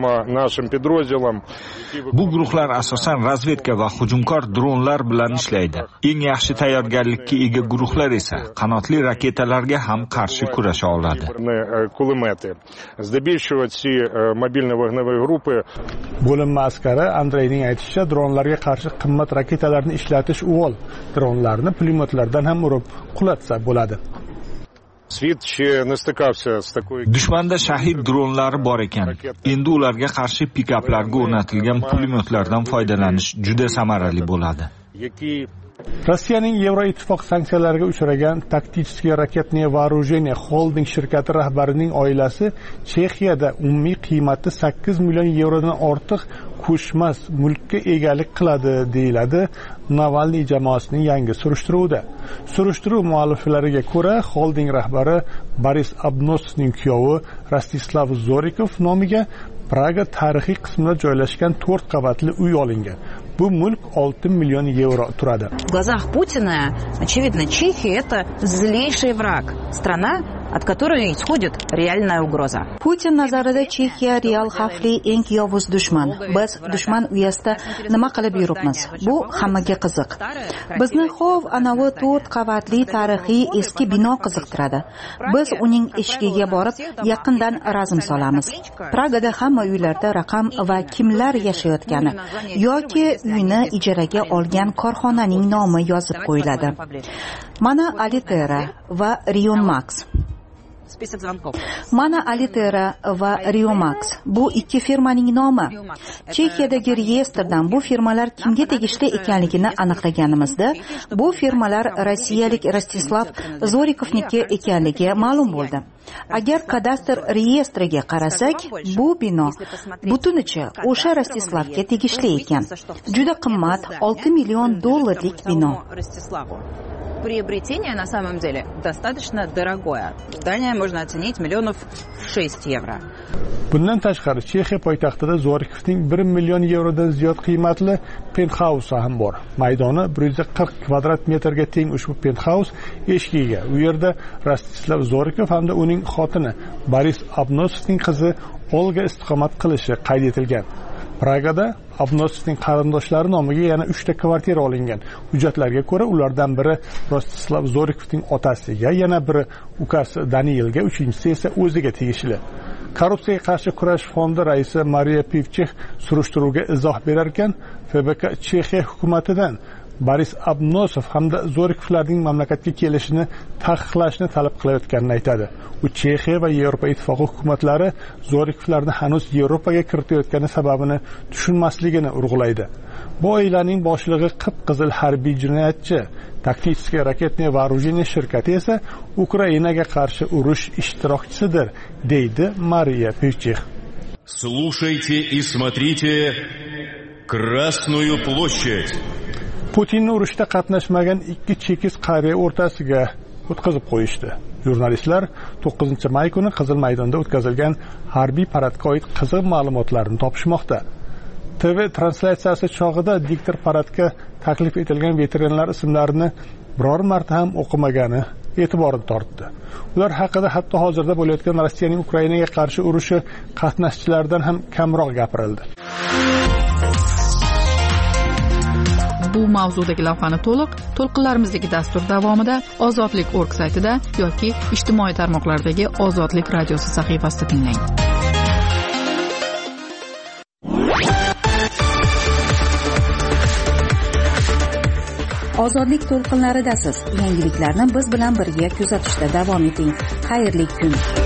Bu guruhlar asosan razvedka va hujumkor dronlar bilan ishlaydi. Eng yaxshi tayyorgarlikka ega guruhlar esa qanotli raketalarga ham qarshi kurasha oladi. Bo'linma askari Andreyning aytishicha, dronlarga qarshi qimmat raketalarni ishlatish uvol, dronlarni pulemyotlardan ham urib qulatsa bo'ladi. Dushmanda shahid dronlari bor ekan. Endi ularga qarshi pikaplarga o'rnatilgan pulemyotlardan foydalanish juda samarali bo'ladi. Rossiyaning Yevroittifoq sanksiyalarga uchragan Taktichskiy raketniy вооружение holding shirkati rahbarining oilasi Chexiyada umumiy qiymati sakkiz million yevrodan ortiq ko'chmas mulkka egalik qiladi, deyiladi Navalniy jamoasining yangi surishtiruvida. Surishtiruv mualliflariga ko'ra, holding rahbari Boris Obnosovning kuyovi Rostislav Zorikov nomiga Praga tarixiy qismida joylashgan to'rt qavatli uy olingan. Bu mulk olti million yevro turadi. В глазах Путина, очевидно, Чехия это злейший враг. Страна, от которой исходит реальная угроза. Putin nazarida Chexiya real xavfli eng yovuz dushman. Biz dushman uyasida nima qilib yuribmiz? Bu hammaga qiziq. Bizni xov anavi to'rt qavatli tarixiy eski bino qiziqtiradi. Biz uning eshigiga borib, yaqindan razm solamiz. Pragada hamma uylarda raqam va kimlar yashayotgani yoki uyni ijaraga olgan korxonaning nomi yozib qo'yiladi. Mana Alitera va Riomax. Mana Alitera va Riomax. Bu ikki firmaning nomi. Chexiyadagi reyestrdan bu firmalar kimga tegishli ekanligini aniqlaganimizda, bu firmalar rossiyalik Rostislav Zorikovniki ekanligi ma'lum bo'ldi. Agar kadastr reyestriga qarasak, bu bino butunicha o'sha Rostislavga tegishli ekan. Juda qimmat olti million dollarlik bino. Приобретение на самом деле достаточно дорогое. Здание можно оценить миллионов шесть евро. Bundan tashqari, Chexiya poytaxtida Zorikovning bir million yevrodan ziyod qiymatli penthouse ham bor. Maydoni bir yuz qirq kvadrat metrga teng ushbu penthouse eshigiga. U yerda Rostislav Zorikov hamda uning xotini Boris Obnosovning qizi Olga istiqomat qilishi qayd etilgan. Pragada Obnosovning qarindoshlari nomiga yana uchta kvartira olingan. Hujjatlarga ko'ra, ulardan biri Rostislav Zorikovning otasiga, yana biri ukasi Daniilga, uchinchisi esa o'ziga tegishli. Korrupsiyaga qarshi kurash fondi raisi Mariya Pivchek surishtiruvga izoh berar ekan, F B K Chexiya hukumatidan Boris Obnosov hamda Zorikovlarning mamlakatga kelishini taqiqlashni talab qilayotganini aytadi. U Chexiya va Yevropa ittifoqi hukumatlari Zorikovlarni hanuz Yevropaga kiritayotgani sababini tushunmasligini urg'ulaydi. Bu oilaning boshlig'i qip-qizil harbiy jinoyatchi. Taktichskiy raketniy вооружение shirkati esa Ukrainaga qarshi urush ishtirokchisidir, deydi Mariya Pivchek. Слушайте и смотрите Красную площадь. Putinni urushda qatnashmagan ikki chekiz qariya o'rtasiga o'tkazib qo'yishdi. Jurnalistlar to'qqizinchi may kuni Qizil maydonda o'tkazilgan harbiy paradga oid qiziq ma'lumotlarni topishmoqda. T V translyatsiyasi chog'ida diktor paradga taklif etilgan veteranlar ismlarini biror marta ham o'qimagani e'tiborini tortdi. Ular haqida hatto hozirda bo'layotgan Rossiyaning Ukrainaga qarshi urushi qatnashchilaridan ham kamroq gapirildi. Bu mavzudagi lavhani to'liq to'lqinlarimizdagi dastur davomida ozodlik nokta org saytida yoki ijtimoiy tarmoqlardagi Ozodlik radiosi sahifasida tinglang. Ozodlik to'lqinlaridasiz. Yangiliklarni biz bilan birga kuzatishda davom eting. Xayrli kun.